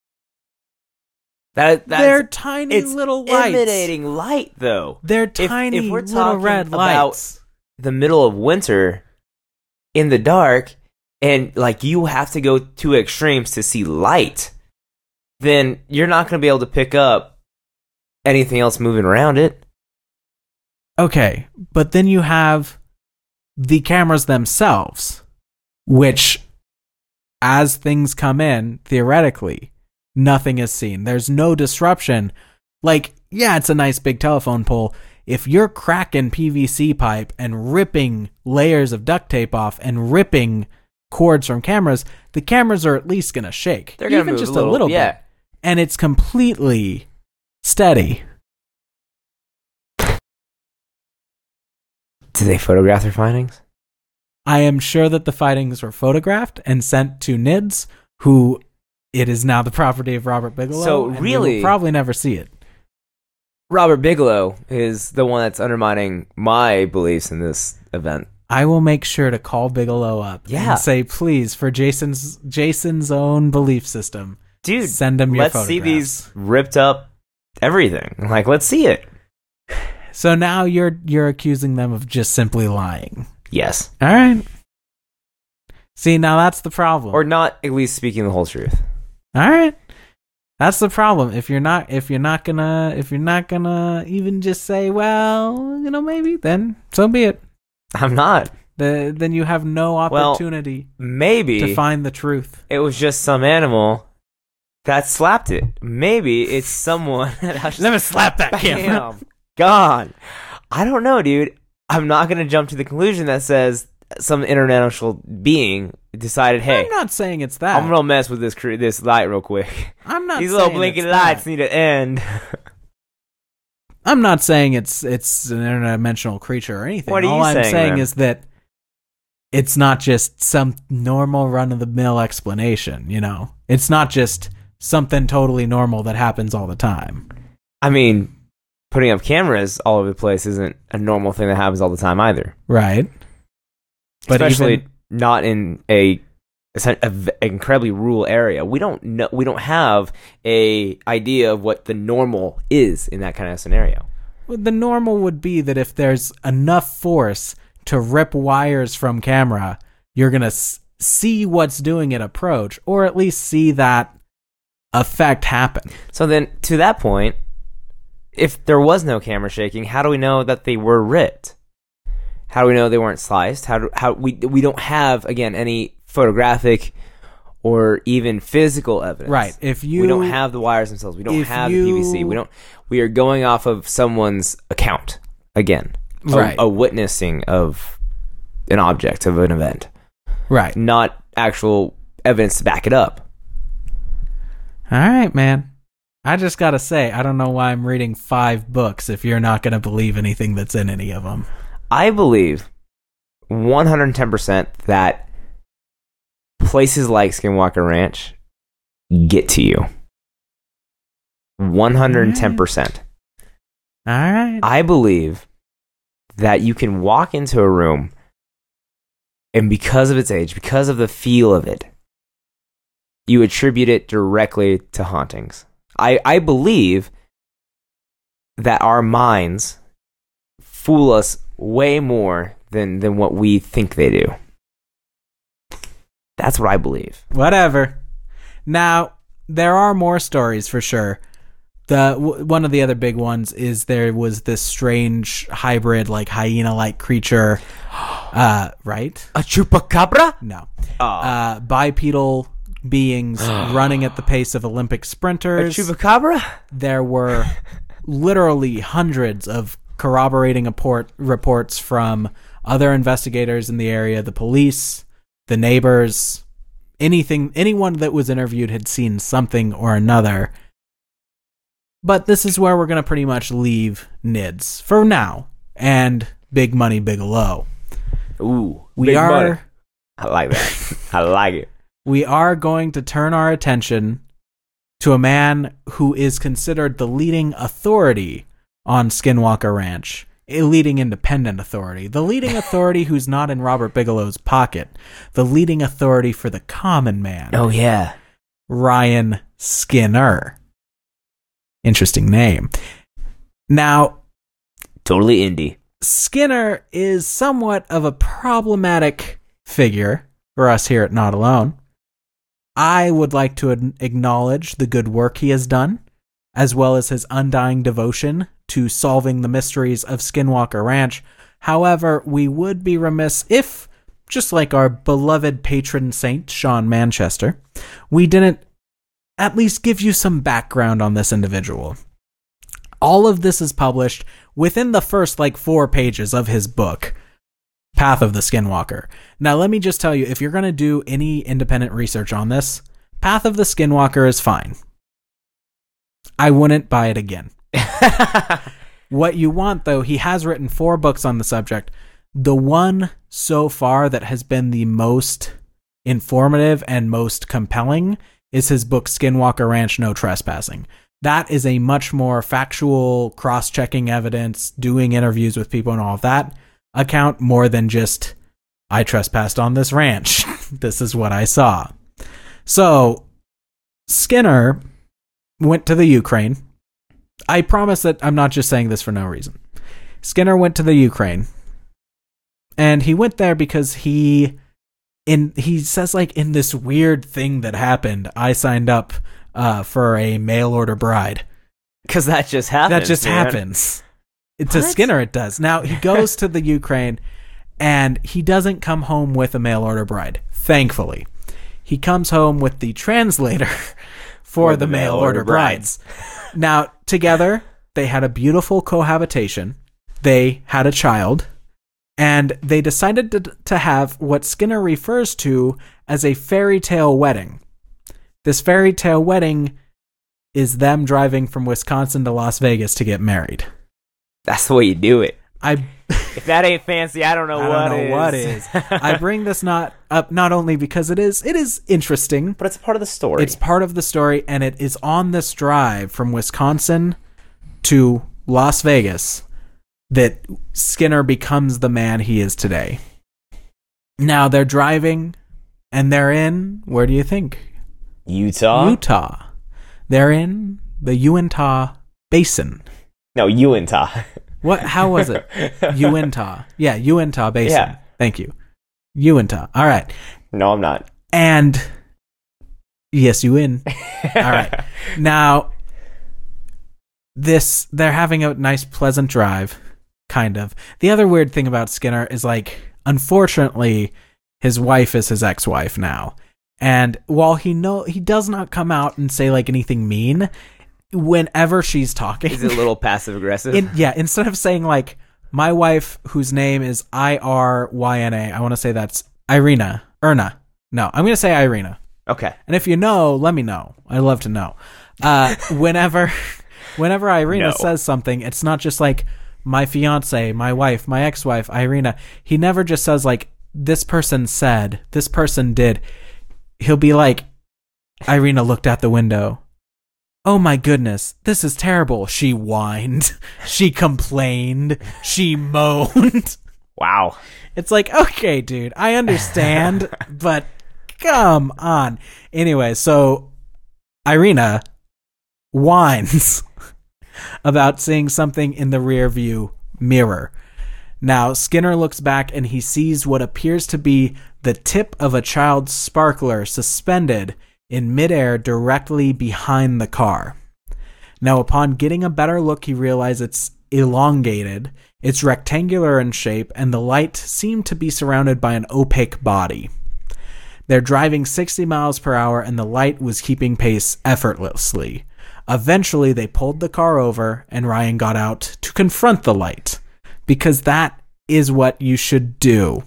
That that's, They're tiny it's little lights. emanating light, though. They're If- tiny if we're little talking red about lights. the middle of winter in the dark, and like you have to go to extremes to see light, then you're not going to be able to pick up anything else moving around it. Okay, but then you have the cameras themselves, which, as things come in, theoretically, nothing is seen. There's no disruption. Like, yeah, it's a nice big telephone pole. If you're cracking P V C pipe and ripping layers of duct tape off and ripping cords from cameras, the cameras are at least going to shake. They're going to even move just a little, a little yeah. bit. And it's completely steady. Did they photograph their findings? I am sure that the findings were photographed and sent to N I D S, who it is now the property of Robert Bigelow. So and we really- will probably never see it. Robert Bigelow is the one that's undermining my beliefs in this event. I will make sure to call Bigelow up Yeah. and say, please, for Jason's Jason's own belief system, Dude, send him your let's photographs. see these ripped up everything. Like, let's see it. So now you're you're accusing them of just simply lying. Yes. All right. See, now that's the problem. Or not at least speaking the whole truth. All right. That's the problem. If you're not if you're not gonna if you're not gonna even just say, well, you know, maybe, then so be it. I'm not. The, then you have no Well, opportunity Maybe to find the truth. it was just some animal that slapped it. Maybe it's someone that has Let me slap that camera. Bam. Gone. I don't know, dude. I'm not going to jump to the conclusion that says some international being decided, hey, I'm not saying it's that. I'm going to mess with this cre- this light real quick. I'm not These saying little blinking it's lights that. need to end. I'm not saying it's it's an interdimensional creature or anything. What are All you I'm saying, saying then? is that it's not just some normal run of the mill explanation, you know. It's not just something totally normal that happens all the time. I mean, putting up cameras all over the place isn't a normal thing that happens all the time either. Right. But Especially even, not in a, a, a v- incredibly rural area. We don't know. We don't have a idea of what the normal is in that kind of scenario. the normal would be that if there's enough force to rip wires from camera, you're going to s- see what's doing it approach, or at least see that effect happen. So then, to that point, if there was no camera shaking, how do we know that they were ripped? How do we know they weren't sliced? How do how we we don't have again any photographic or even physical evidence. Right. If you we don't have the wires themselves. We don't if have you- the P V C. We don't. We are going off of someone's account again. A- Right. A, witnessing of an object of an event, right. not actual evidence to back it up. All right, man. I just got to say, I don't know why I'm reading five books if you're not going to believe anything that's in any of them. I believe one hundred ten percent that places like Skinwalker Ranch get to you. one hundred ten percent. All right. I believe that you can walk into a room and because of its age, because of the feel of it, you attribute it directly to hauntings. I, I believe that our minds fool us way more than, than what we think they do. That's what I believe. Whatever. Now, there are more stories for sure. The w- one of the other big ones is there was this strange hybrid, like hyena-like creature. Uh, right? A chupacabra? No. Oh. Uh, bipedal beings running at the pace of Olympic A sprinters. chupacabra? There were literally hundreds of corroborating report, reports from other investigators in the area, the police, the neighbors, anything, anyone that was interviewed had seen something or another. But this is where we're going to pretty much leave N I D S for now, and Big Money Bigelow. Ooh. We big are money. I like that. I like it. we are going to turn our attention to a man who is considered the leading authority on Skinwalker Ranch, a leading independent authority, the leading authority who's not in Robert Bigelow's pocket, the leading authority for the common man. Oh, yeah. Ryan Skinner. Interesting name. Now, Totally indie. Skinner is somewhat of a problematic figure for us here at Not Alone. I would like to ad- acknowledge the good work he has done, as well as his undying devotion to solving the mysteries of Skinwalker Ranch. However, we would be remiss if, just like our beloved patron saint, Sean Manchester, we didn't at least give you some background on this individual. All of this is published within the first, like, four pages of his book, Path of the Skinwalker. Now, let me just tell you, if you're going to do any independent research on this, Path of the Skinwalker is fine. I wouldn't buy it again. What you want, though, he has written four books on the subject. The one so far that has been the most informative and most compelling is his book, Skinwalker Ranch, No Trespassing. That is a much more factual, cross-checking evidence, doing interviews with people and all of that account, more than just, I trespassed on this ranch. This is what I saw. So, Skinner went to the Ukraine. I promise that I'm not just saying this for no reason. Skinner went to the Ukraine. And he went there because he, in he says, like, in this weird thing that happened, I signed up uh, for a mail order bride. Because that just happens. That just man. happens. To Skinner, it does. Now, he goes to the Ukraine, and he doesn't come home with a mail order bride, thankfully. He comes home with the translator for, for the, the mail, mail order, order brides. brides. Now, together, they had a beautiful cohabitation. They had a child, and they decided to, to have what Skinner refers to as a fairy tale wedding. This fairy tale wedding is them driving from Wisconsin to Las Vegas to get married. That's the way you do it. I if that ain't fancy, I don't know I what don't know is. what is. I bring this not up not only because it is it is interesting, but it's part of the story. It's part of the story, and it is on this drive from Wisconsin to Las Vegas that Skinner becomes the man he is today. Now they're driving, and they're in, where do you think? Utah? Utah. They're in the Uintah Basin. No, Uintah. What? How was it? Uintah. Yeah, Uintah Basin. Yeah. Thank you. Uintah. All right. No, I'm not. And yes, you win. All right. Now, this they're having a nice, pleasant drive, kind of. The other weird thing about Skinner is, like, unfortunately, his wife is his ex-wife now. And while he know he does not come out and say, like, anything mean, whenever she's talking, is it a little passive aggressive? In, yeah, instead of saying, like, my wife, whose name is I R Y N A, I want to say that's Irina. Erna. No, I'm going to say Irina. Okay. And if you know, let me know. I'd love to know. Uh, whenever, whenever Irina No. says something, it's not just like my fiance, my wife, my ex-wife, Irina. He never just says, like, this person said, this person did. He'll be like, Irina looked out the window. Oh my goodness, this is terrible. She whined. She complained. She moaned. Wow. It's like, okay, dude, I understand, but come on. Anyway, so Irina whines about seeing something in the rear view mirror. Now, Skinner looks back and he sees what appears to be the tip of a child's sparkler suspended in midair directly behind the car. Now, upon getting a better look, he realized it's elongated, it's rectangular in shape, and the light seemed to be surrounded by an opaque body. They're driving sixty miles per hour, and the light was keeping pace effortlessly. Eventually, they pulled the car over, and Ryan got out to confront the light, because that is what you should do.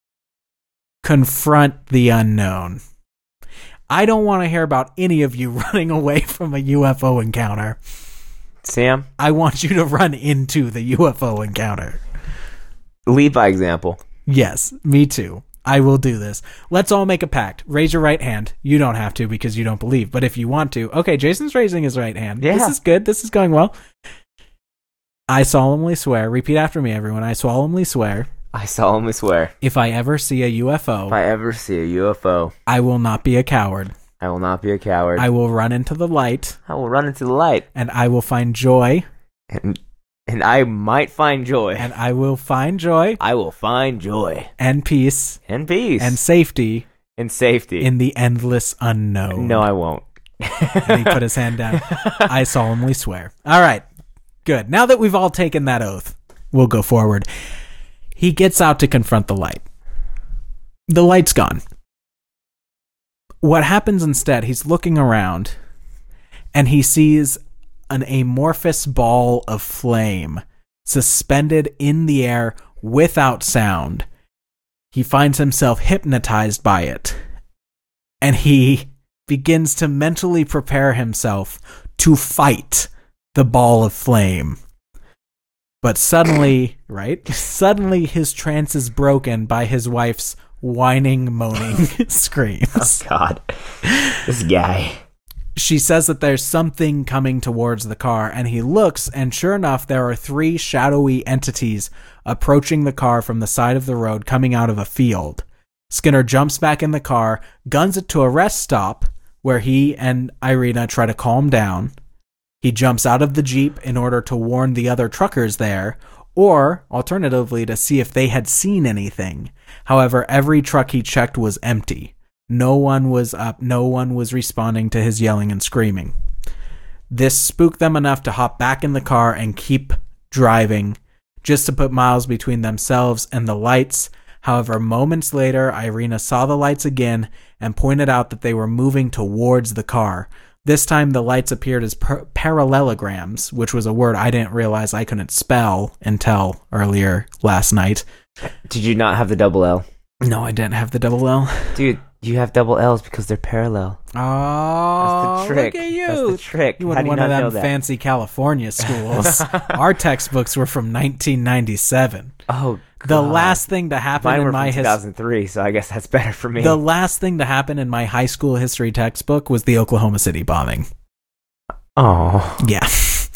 Confront the unknown. I don't want to hear about any of you running away from a U F O encounter. Sam? I want you to run into the U F O encounter. Lead by example. Yes, me too. I will do this. Let's all make a pact. Raise your right hand. You don't have to because you don't believe, but if you want to. Okay, Jason's raising his right hand. Yeah. This is good. This is going well. I solemnly swear, repeat after me, everyone. I solemnly swear, I solemnly swear, if I ever see a U F O, if I ever see a U F O, I will not be a coward. I will not be a coward. I will run into the light, I will run into the light, and I will find joy, and and I might find joy. and I will find joy I will find joy and peace and peace and safety and safety. in the endless unknown. No, I won't. And he put his hand down. I solemnly swear. All right, good. Now that we've all taken that oath, we'll go forward. He gets out to confront the light. The light's gone. What happens instead, he's looking around, and he sees an amorphous ball of flame suspended in the air without sound. He finds himself hypnotized by it, and he begins to mentally prepare himself to fight the ball of flame. But suddenly, right? Suddenly his trance is broken by his wife's whining, moaning screams. Oh, God. This guy. She says that there's something coming towards the car, and he looks, and sure enough, there are three shadowy entities approaching the car from the side of the road coming out of a field. Skinner jumps back in the car, guns it to a rest stop, where he and Irina try to calm down. He jumps out of the Jeep in order to warn the other truckers there, or alternatively to see if they had seen anything. However, every truck he checked was empty. No one was up, no one was responding to his yelling and screaming. This spooked them enough to hop back in the car and keep driving, just to put miles between themselves and the lights. However, moments later, Irina saw the lights again and pointed out that they were moving towards the car. This time, the lights appeared as par- parallelograms, which was a word I didn't realize I couldn't spell until earlier last night. Did you not have the double L? No, I didn't have the double L. Dude, you have double L's because they're parallel. Oh, That's the trick. Look at you. That's the trick. You How went do you one not of know them that? fancy California schools. Our textbooks were from nineteen ninety-seven. Oh, God. The last thing to happen Mine in were my from history. two thousand three, so I guess that's better for me. The last thing to happen in my high school history textbook was the Oklahoma City bombing. Oh. Yeah.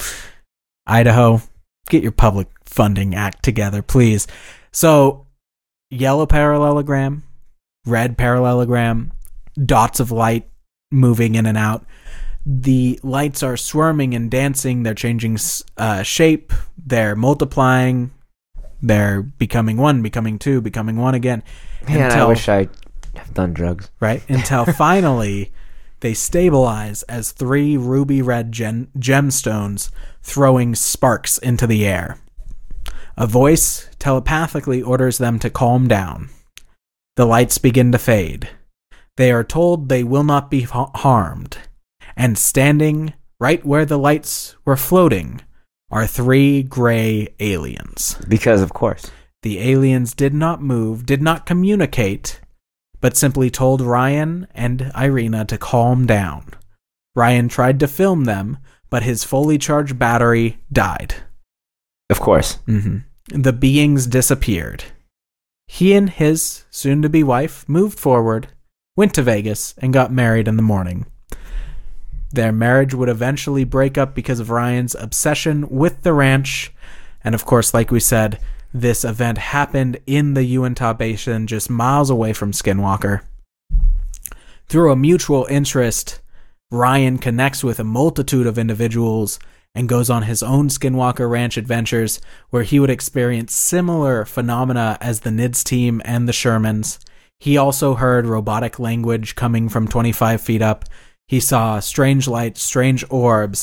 Idaho, get your public funding act together, please. So, yellow parallelogram, red parallelogram, dots of light moving in and out. The lights are swarming and dancing. They're changing uh, shape. They're multiplying. They're becoming one, becoming two, becoming one again. Man, until, I wish I have done drugs. Right? Until finally they stabilize as three ruby red gen- gemstones throwing sparks into the air. A voice telepathically orders them to calm down. The lights begin to fade. They are told they will not be ha- harmed. And standing right where the lights were floating are three gray aliens. Because, of course. The aliens did not move, did not communicate, but simply told Ryan and Irina to calm down. Ryan tried to film them, but his fully charged battery died. Of course. Mm-hmm. The beings disappeared. He and his soon-to-be wife moved forward, went to Vegas, and got married in the morning. Their marriage would eventually break up because of Ryan's obsession with the ranch. And of course, like we said, this event happened in the Uintah Basin, just miles away from Skinwalker. Through a mutual interest, Ryan connects with a multitude of individuals and goes on his own Skinwalker Ranch adventures, where he would experience similar phenomena as the N I D S team and the Shermans. He also heard robotic language coming from twenty-five feet up. He saw strange lights, strange orbs.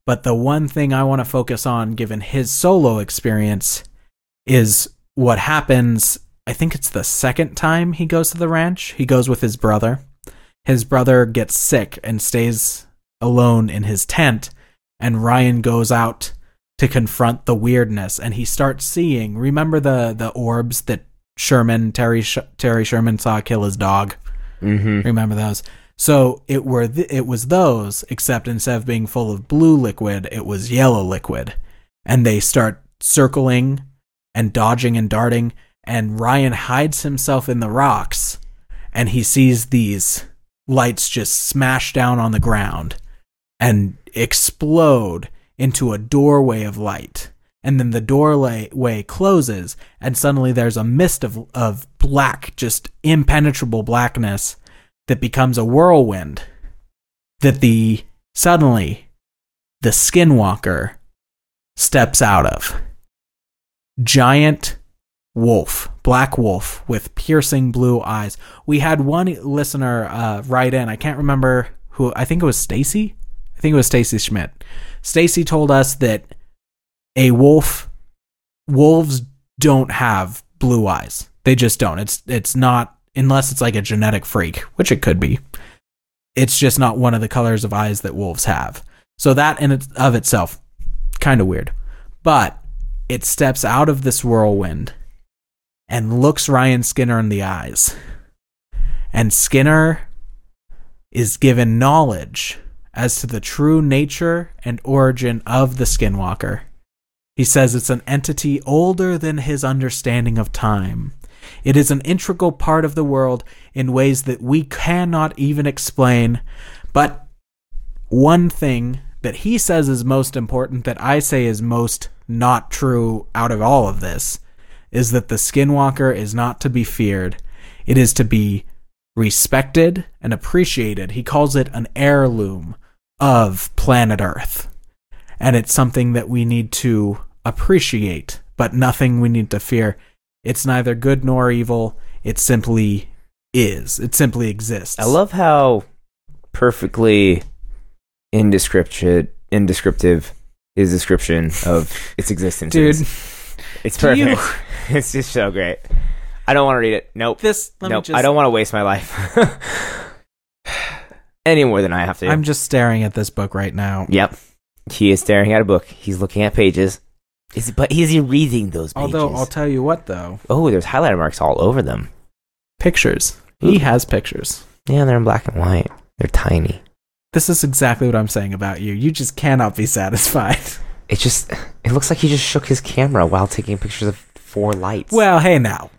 But the one thing I want to focus on, given his solo experience, is what happens. I think it's the second time he goes to the ranch. He goes with his brother. His brother gets sick and stays alone in his tent, and Ryan goes out to confront the weirdness, and he starts seeing, remember the, the orbs that Sherman, Terry Sh- Terry Sherman saw kill his dog? Mm-hmm. Remember those? So it were th- it was those, except instead of being full of blue liquid, it was yellow liquid. And they start circling and dodging and darting, and Ryan hides himself in the rocks, and he sees these lights just smash down on the ground and explode into a doorway of light. And then the doorway closes, and suddenly there's a mist of, of black, just impenetrable blackness that becomes a whirlwind that the suddenly the Skinwalker steps out of. Giant wolf, black wolf with piercing blue eyes. We had one listener uh, write in. I can't remember who. I think it was Stacy. I think it was Stacy Schmidt. Stacy told us that a wolf, wolves don't have blue eyes. They just don't. It's it's not, unless it's like a genetic freak, which it could be. It's just not one of the colors of eyes that wolves have. So that in it, of itself, kind of weird. But it steps out of this whirlwind and looks Ryan Skinner in the eyes. And Skinner is given knowledge as to the true nature and origin of the Skinwalker. He says it's an entity older than his understanding of time. It is an integral part of the world in ways that we cannot even explain. But one thing that he says is most important, that I say is most not true out of all of this, is that the Skinwalker is not to be feared. It is to be respected and appreciated. He calls it an heirloom of planet Earth. And it's something that we need to appreciate, but nothing we need to fear. It's neither good nor evil. It simply is. It simply exists. I love how perfectly indescriptive, indescriptive his description of its existence Dude, is. It's perfect. you- It's just so great. I don't want to read it. Nope. This, let me nope. just- I don't want to waste my life any more than I have to. I'm just staring at this book right now. Yep. He is staring at a book. He's looking at pages. Is but is he reading those pages? Although, I'll tell you what, though. Oh, there's highlighter marks all over them. Pictures. He has pictures. Yeah, they're in black and white. They're tiny. This is exactly what I'm saying about you. You just cannot be satisfied. It just, it looks like he just shook his camera while taking pictures of four lights. Well, hey now.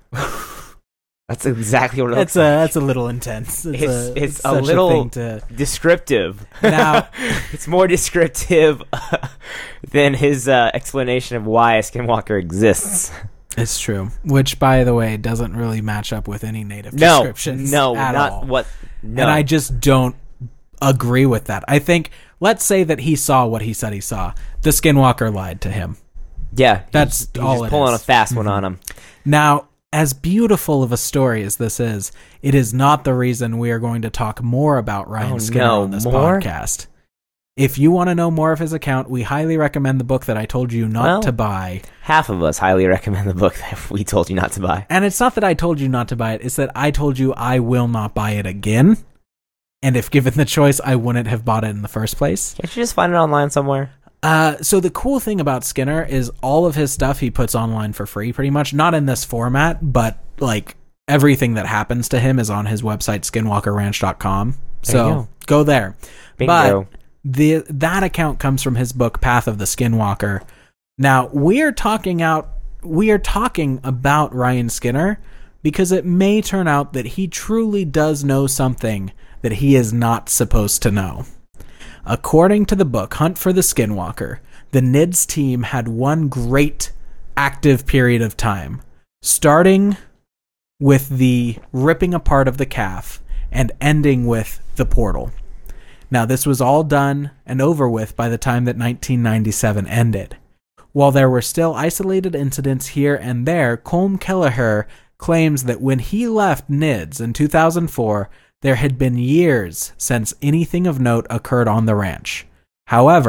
That's exactly what it looks That's a, like. that's a little intense. It's, It's, a, it's a such little thing to... descriptive. Now- it's more descriptive than his uh, explanation of why a Skinwalker exists. It's true. Which, by the way, doesn't really match up with any native No, descriptions no, at not all. what. No. And I just don't agree with that. I think, let's say that he saw what he said he saw. The Skinwalker lied to him. yeah, That's he's, he's all just it pulling is. a fast one on him. Now, as beautiful of a story as this is, it is not the reason we are going to talk more about Ryan Oh, Skinner no, on this more? podcast. If you want to know more of his account, we highly recommend the book that I told you not Well- to buy. Half of us highly recommend the book that we told you not to buy. And it's not that I told you not to buy it, it's that I told you I will not buy it again. And if given the choice, I wouldn't have bought it in the first place. Can't you just find it online somewhere? Uh, so the cool thing about Skinner is all of his stuff he puts online for free, pretty much. Not in this format, but like everything that happens to him is on his website, skinwalker ranch dot com. There So you go. go there. Bingo. But the that account comes from his book Path of the Skinwalker. Now we're talking out we are talking about Ryan Skinner because it may turn out that he truly does know something that he is not supposed to know. According to the book Hunt for the Skinwalker, the N I D S team had one great active period of time, starting with the ripping apart of the calf and ending with the portal. Now, this was all done and over with by the time that nineteen ninety-seven ended. While there were still isolated incidents here and there, Colm Kelleher claims that when he left N I D S in two thousand four, there had been years since anything of note occurred on the ranch. However,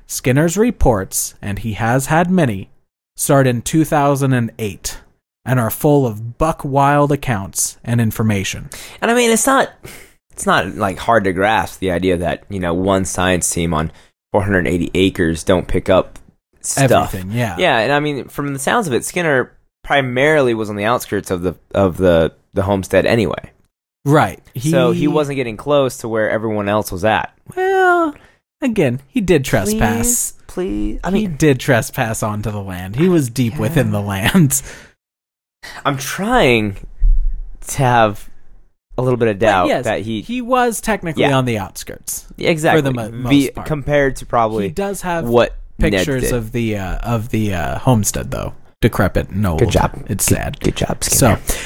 Skinner's reports, and he has had many, start in two thousand eight and are full of buck wild accounts and information. And I mean, it's not it's not like hard to grasp the idea that, you know, one science team on four hundred eighty acres don't pick up stuff. Everything, yeah. Yeah, and I mean, from the sounds of it, Skinner primarily was on the outskirts of the of the, the homestead anyway. Right. So he wasn't getting close to where everyone else was at. Well, again, he did trespass. Please, please. I he mean, did trespass onto the land. He was deep Yeah. within the land. I'm trying to have a little bit of But doubt yes, that he, he was technically Yeah. on the outskirts. exactly for the mo- most Be- part. compared to probably He does have what Ned pictures did. of the uh, of the uh, homestead, though. Decrepit and old. Good job. It's sad. Good job, Skinner. So,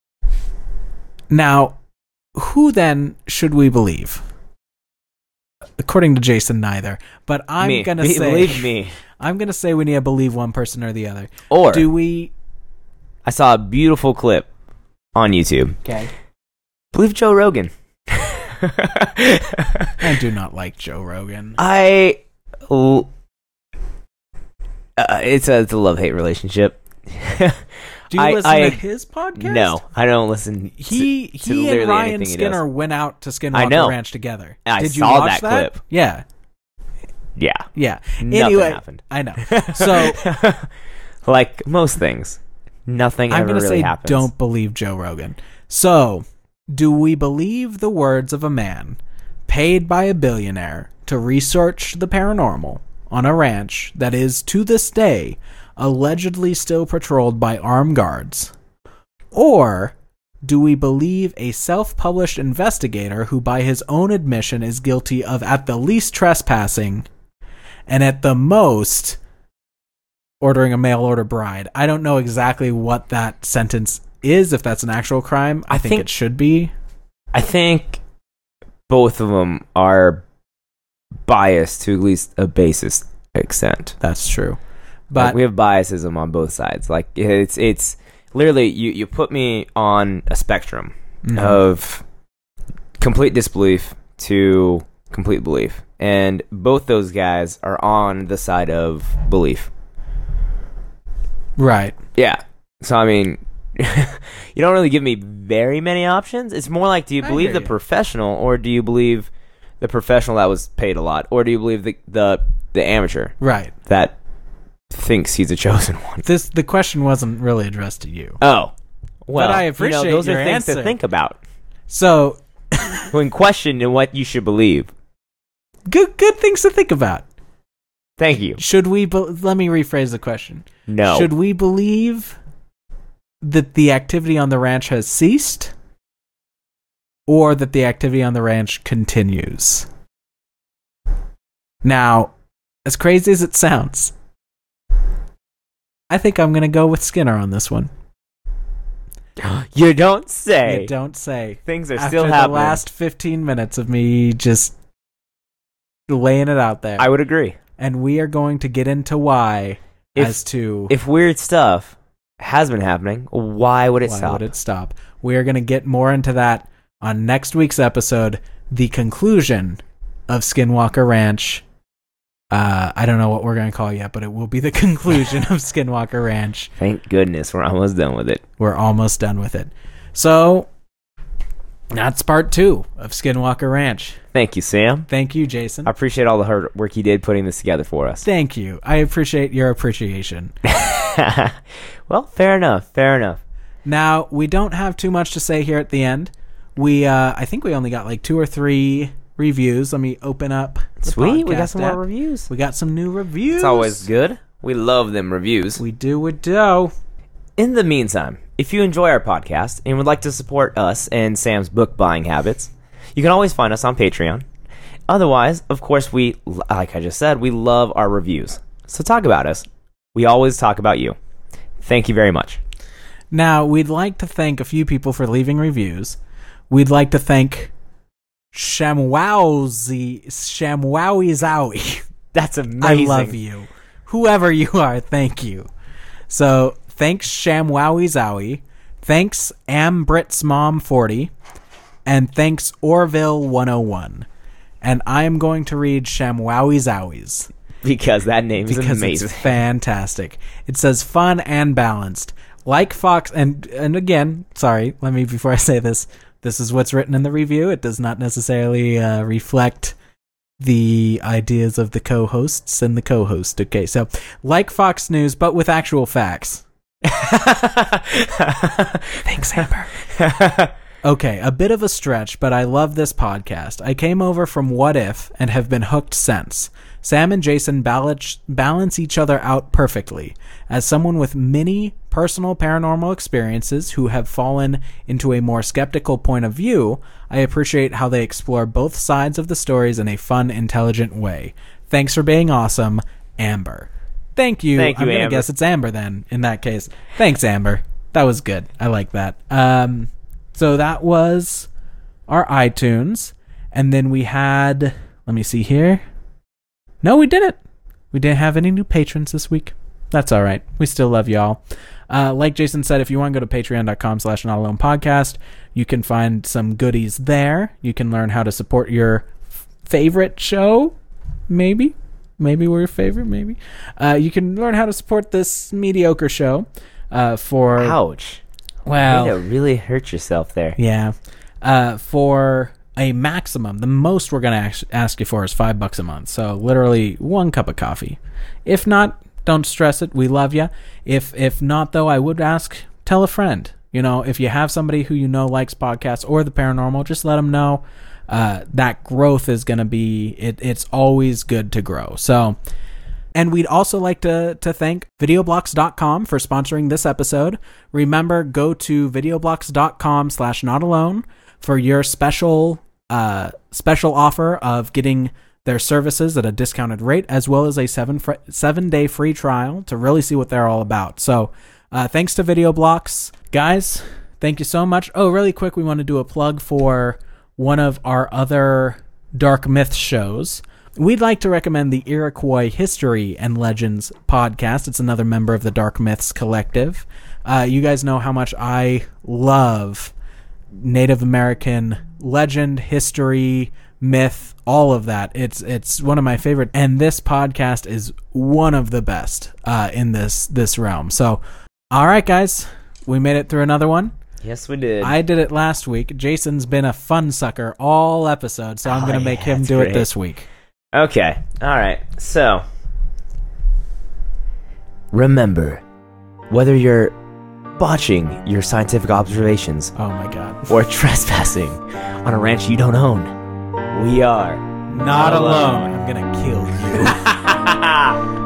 now, who then should we believe? According to Jason, neither. But I'm me. gonna Be- say, believe me. I'm gonna say we need to believe one person or the other. Or Do we? I saw a beautiful clip on YouTube. Okay. Believe Joe Rogan. I do not like Joe Rogan. I. l- Uh, it's a, it's a love hate relationship. Do you I- listen I- to his podcast? No, I don't listen. He to, to he and literally Ryan anything he Skinner does. went out to I Skinwalker know. Ranch together. I Did you saw watch that clip. Yeah, Yeah, yeah. nothing anyway, happened. I know. So like most things, nothing I'm ever gonna really say happens. don't believe Joe Rogan. So, do we believe the words of a man paid by a billionaire to research the paranormal on a ranch that is to this day allegedly still patrolled by armed guards? Or do we believe a self-published investigator who by his own admission is guilty of at the least trespassing and at the most ordering a mail-order bride? I don't know exactly what that sentence is, if that's an actual crime. I, I think, think- it should be. I think both of them are biased to at least a basis extent. That's true. Like, But we have biasism on both sides. Like it's it's literally you, you put me on a spectrum Mhm. of complete disbelief to complete belief, and both those guys are on the side of belief. right. Yeah. So I mean, you don't really give me very many options. It's more like, do you I believe hear the you. professional, or do you believe the professional that was paid a lot, or do you believe the the, the amateur Right. that thinks he's a chosen one? This the question wasn't really addressed to you. Oh, well, I you know, appreciate those your are things answer. to think about So, when questioned what you should believe. good good things to think about. Thank you. Should we be- let me rephrase the question. No. Should we believe that the activity on the ranch has ceased, or that the activity on the ranch continues? Now, as crazy as it sounds, I think I'm going to go with Skinner on this one. You don't say. You don't say. Things are After still the happening. last fifteen minutes of me just laying it out there. I would agree. And we are going to get into why If- as to If weird stuff has been happening, why would it why stop? would it stop. We are going to get more into that on next week's episode, the conclusion of Skinwalker Ranch. Uh, I don't know what we're going to call it yet, but it will be the conclusion of Skinwalker Ranch. Thank goodness we're almost done with it. We're almost done with it. So, that's part two of Skinwalker Ranch. Thank you, Sam. Thank you, Jason. I appreciate all the hard work he did putting this together for us. Thank you. I appreciate your appreciation. Well, fair enough. Fair enough. Now, we don't have too much to say here at the end. We, uh, I think we only got like two or three reviews. Let me open up the Sweet. We got podcast some app. more reviews. We got some new reviews. It's always good. We love them reviews. We do, we do. In the meantime, if you enjoy our podcast and would like to support us and Sam's book buying habits, you can always find us on Patreon. Otherwise, of course, we, like I just said, we love our reviews. So talk about us. We always talk about you. Thank you very much. Now, we'd like to thank a few people for leaving reviews. We'd like to thank Shamwowzy, Shamwowie Zowie. That's amazing. I love you. Whoever you are, thank you. So, thanks Shamwowie Zowie. Thanks Ambrit's Mom forty. And thanks Orville one oh one. And I am going to read Shamwowie Zowie's. because that name is because amazing. it's fantastic. It says fun and balanced. Like Fox, and and again, sorry, let me, before I say this, this is what's written in the review. It does not necessarily uh, reflect the ideas of the co-hosts and the co-host. Okay, so like Fox News, but with actual facts. Thanks, Amber. Okay, a bit of a stretch, but I love this podcast. I came over from What If and have been hooked since. Sam and Jason balance, balance each other out perfectly. As someone with many personal paranormal experiences who have fallen into a more skeptical point of view, I appreciate how they explore both sides of the stories in a fun, intelligent way. Thanks for being awesome, Amber. Thank you. Thank you, I'm going to Amber. guess it's Amber then, in that case. Thanks, Amber. That was good. I like that. Um, so that was our iTunes. And then we had, let me see here. No, we didn't. We didn't have any new patrons this week. That's all right. We still love y'all. Uh, like Jason said, if you want to go to patreon.com slash not alone podcast, you can find some goodies there. You can learn how to support your f- favorite show. Maybe. Maybe we're your favorite. Maybe. Uh, you can learn how to support this mediocre show uh, for... Ouch. Wow. Way to really hurt yourself there. Yeah. Uh, for a maximum, the most we're going to ask you for is five bucks a month. So literally one cup of coffee. If not, don't stress it. We love you. If if not, though, I would ask, tell a friend. You know, if you have somebody who you know likes podcasts or the paranormal, just let them know. Uh, that growth is going to be, it, it's always good to grow. So, and we'd also like to, to thank videoblocks dot com for sponsoring this episode. Remember, go to videoblocks.com slash not alone for your special, uh, special offer of getting their services at a discounted rate, as well as a seven fr- seven day free trial to really see what they're all about. So, uh, thanks to VideoBlocks, guys. Thank you so much. Oh, really quick, we want to do a plug for one of our other Dark Myths shows. We'd like to recommend the Iroquois History and Legends podcast. It's another member of the Dark Myths Collective. Uh, you guys know how much I love Native American legend, history, myth, all of that. It's it's one of my favorite, and this podcast is one of the best uh, in this this realm. So, all right, guys, we made it through another one. Yes, we did. I did it last week. Jason's been a fun sucker all episode, so I'm Oh, going to yeah, make him that's do great. it this week. Okay. All right. So, remember, whether you're botching your scientific observations Oh my god. or trespassing on a ranch you don't own, we are Not alone. I'm going to kill you.